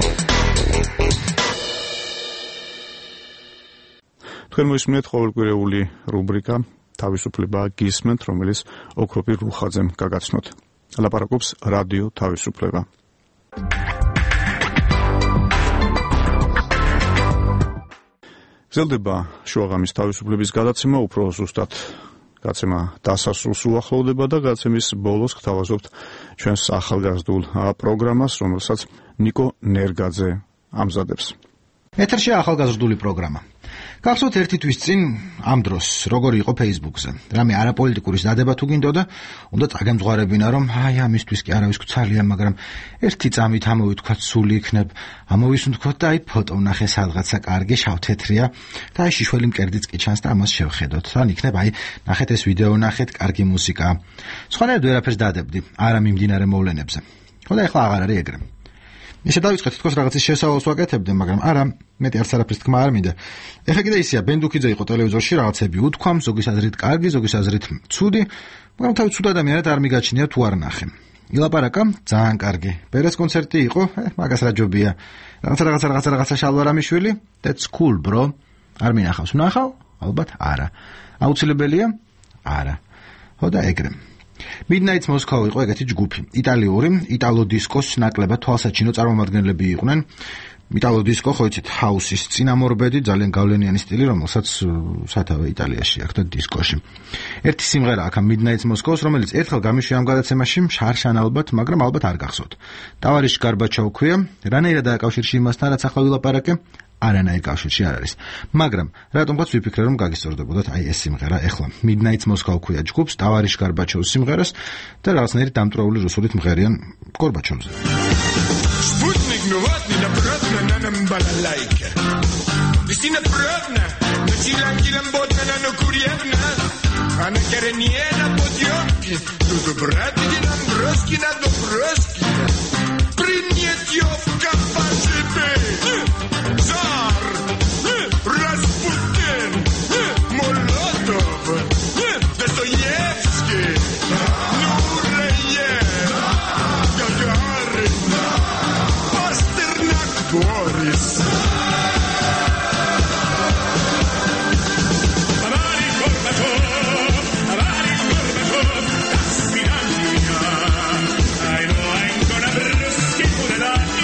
თქვენ მოისმინეთ ყოველკვირეული რუბრიკა თავისუფლება გისმენთ, რომელიც ოქროპირ რუხაძემ გაგაცნოთ. ლაპარაკობს რადიო თავისუფლება. გრძელდება შუაღამის თავისუფლების გადაცემა, უფრო ზუსტად გაცემა დასასრულს უახლოვდება და გაცემის ბოლოს გთავაზობთ ჩვენს ახალგაზრდულ პროგრამას, რომელსაც ნიკო ნერგაძე ამზადებს. ეთერში ახალგაზრდული პროგრამა. გახსოვთ ერთი თვის წინ ამ დროს როგორი იყო Facebook-ზე. რამე არაპოლიტიკური დადება თუ გინდოდა, უნდა წაგემძღვარებინა, რომ აი ამისთვის კი არავის გვცალია, მაგრამ ერთი წამით ამოვითქვათ სული იქნებ, ამოვისუნთქვათ და აი ფოტო ვნახე სადღაცა კარგი შავ-თეთრია და აი შიშველი მკერდიც კი ჩანს და ამას შევხედოთ. თან იქნებ აი ნახეთ ეს ვიდეო, ნახეთ კარგი მუსიკა. სხვანაირად ვერაფერს დადებდი, არა მიმდინარე მოვლენებზე. ხო და ეხლა აღარ არის ეგრე. ისე დავიწყეთ თქოს რაღაცის შესავალს ვაკეთებდი, მაგრამ არა, მეტი არც არაფრის თქმა არ მინდა. ეხლა კიდე ისეა, ბენდუქიძე იყო ტელევიზორში რაღაცები უთქვამ, ზოგის აზრით კარგი, ზოგის აზრით ცუდი, მაგრამ თავი ცუდ ადამიანად არ მიგაჩნია თუ არ ნახე. ილაპარაკა, ძალიან კარგი. ბერეს კონცერტი იყო, მაგას რა ჯობია. რაღაცა რაღაცა რაღაცა რაღაცა შალვარამიშვილი, that's cool, bro. არ მინახავს, ვნახავ? ალბათ არა. აუცილებელია? არა. ხო და ეგრე. Midnight Moscow იყო ეგეთი ჯგუფი. იტალიური, იტალო დისკოს ნაკლებად თვალსაჩინო წარმომადგენლები იყვნენ. იტალო დისკო ხო იცით, ჰაუსის წინამორბედი, ძალიან გავლენიანი სტილი, რომელსაც სათავე იტალიაში აქვს და დისკოში. ერთი სიმღერა აქ Midnight Moscow-ს, რომელიც ერთხელ გამიშვია ამ გადაცემაში, შარშან ალბათ, მაგრამ ალბათ არ გახსოვთ. ტავარიშ გარბაჩოვ ქვია, რანაირად დაკავშირში იმასთან, რაც ახლა ვილაპარაკე, არანაირ კავშირში არ არის. მაგრამ რატომღაც ვიფიქრე, რომ გაგისწორდებოდათ აი ეს სიმღერა ეხლა. Midnight Moscow ქვია ჯგუფს, ტავარიშ გარბაჩოვს სიმღერას და რაღაცნაირი დამტრეული რუსულით მღერიან გორბაჩოვზე. Sputnik novotny naprotna na nam balalaika. Visina protna, na chilangilam botna na nokurievna. Ana kereniena podjobki, tu dobratki nam broski na dobroski. Принятьевка пошибы. Zar, Rasputin, Molotov, Dostoyevsky, Nureyev, Gagarin, Pasternak, Boris. Tavarish Gorbachev, Tavarish Gorbachev, das Finlandia. I know I'm gonna bruski Pomerania.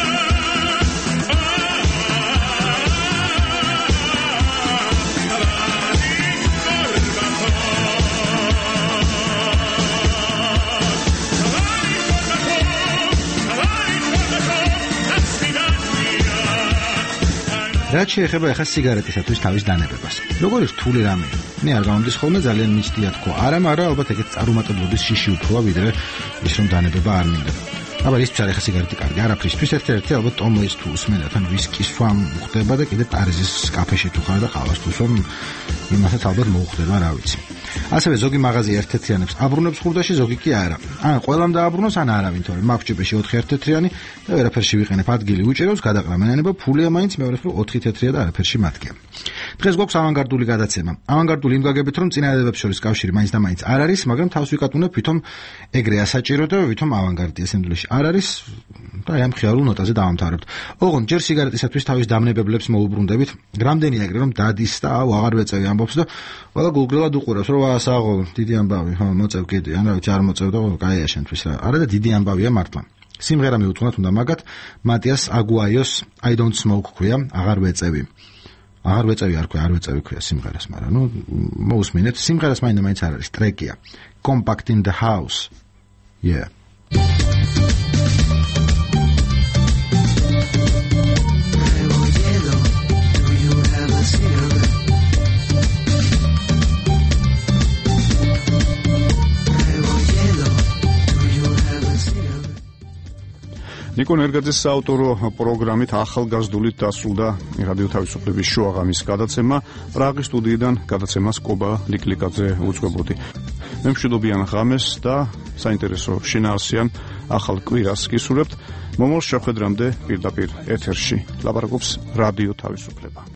რაც შეეხება ახლა სიგარეტისათვის თავის დანებებას. როგორი რთული რამეა. მე არ გამომდის ხოლმე ძალიან მიცდია თქო. არა, მაგრამ ალბათ ეგეთ წარუმატებლობის შიში უფროა ვიდრე ის რომ დანებება არ მინდა. აბა ის ფშარი ახლა სიგარეტი კარგი არაფრისთვის ერთ-ერთი ალბათ ტომოის თუ უსმენათ ან ვისკის სვამ ხდება და კიდე პარიზის კაფეში თუ ხარ და ყავას თუ სვამ იმასაც ალბათ მოუხდება რა ვიცი. ასევე ზოგი მაღაზია ერთთეთრიანებს აბრუნებს ხურდაში, ზოგი კი არა. ან ყველამ დააბრუნოს, ან არავინ, თორემ მაქვს ჭუპეში ოთხი ერთთეთრიანი და ვერაფერში ვიყენებ, ადგილი უჭირავს, გადაყრა მენანება, ფულია მაინც მეორე მხრივ ოთხი თეთრია და არაფერში მათგია. დღეს გვაქვს ავანგარდული გადაცემა. ავანგარდული იმ გაგებით, რომ წინადადებებს შორის კავშირი მაინც და მაინც არ არის, მაგრამ თავს ვიკატუნებ, ვითომ ეგრე ასაჭირო და ვითომ ავანგარდია სინამდვილეში არ არის და აი ამ ხიარულ ნოტაზე დავამთავრებთ. ოღონდ ჯერ სიგარეტისათვის თავის დამნებებლებს მოუბრუნდებით. რამდენი ეგრე რომ დადის და აუ აღარ ვეწევი ამბობს და ყველა გულგრილად უყურებს, რომ ასაღო დიდი ამბავი, ხო, მოწევ კიდე, ან რა ვიცი არ მოწევ და კაია შენთვის რა. არა და დიდი ამბავია მართლა. სიმღერა მიუძღვნათ უნდა მაგათ მატიას აგუაიოს I don't smoke ქვია, აღარ ვეწევი. აღარ ვეწევი არ ქვია, არ ვეწევი ქვია სიმღერას, მაგრამ ნუ მოусმინეთ, სიმღერას მაინდა მაინც არ არის ტრეკია. Compact in the house. Yeah. ნიკო ნერგაძის საავტორო პროგრამით ახალგაზრდულით დასრულდა რადიო თავისუფლების შუაღამის გადაცემა. პრაღის სტუდიიდან გადაცემას კობა ლიკლიკაძე უძღვებოდი. მე მშვიდობიან ღამეს და საინტერესო შინაარსიან ახალ კვირას გისურვებთ. მომავალ შეხვედრამდე პირდაპირ ეთერში ლაპარაკობს რადიო თავისუფლება.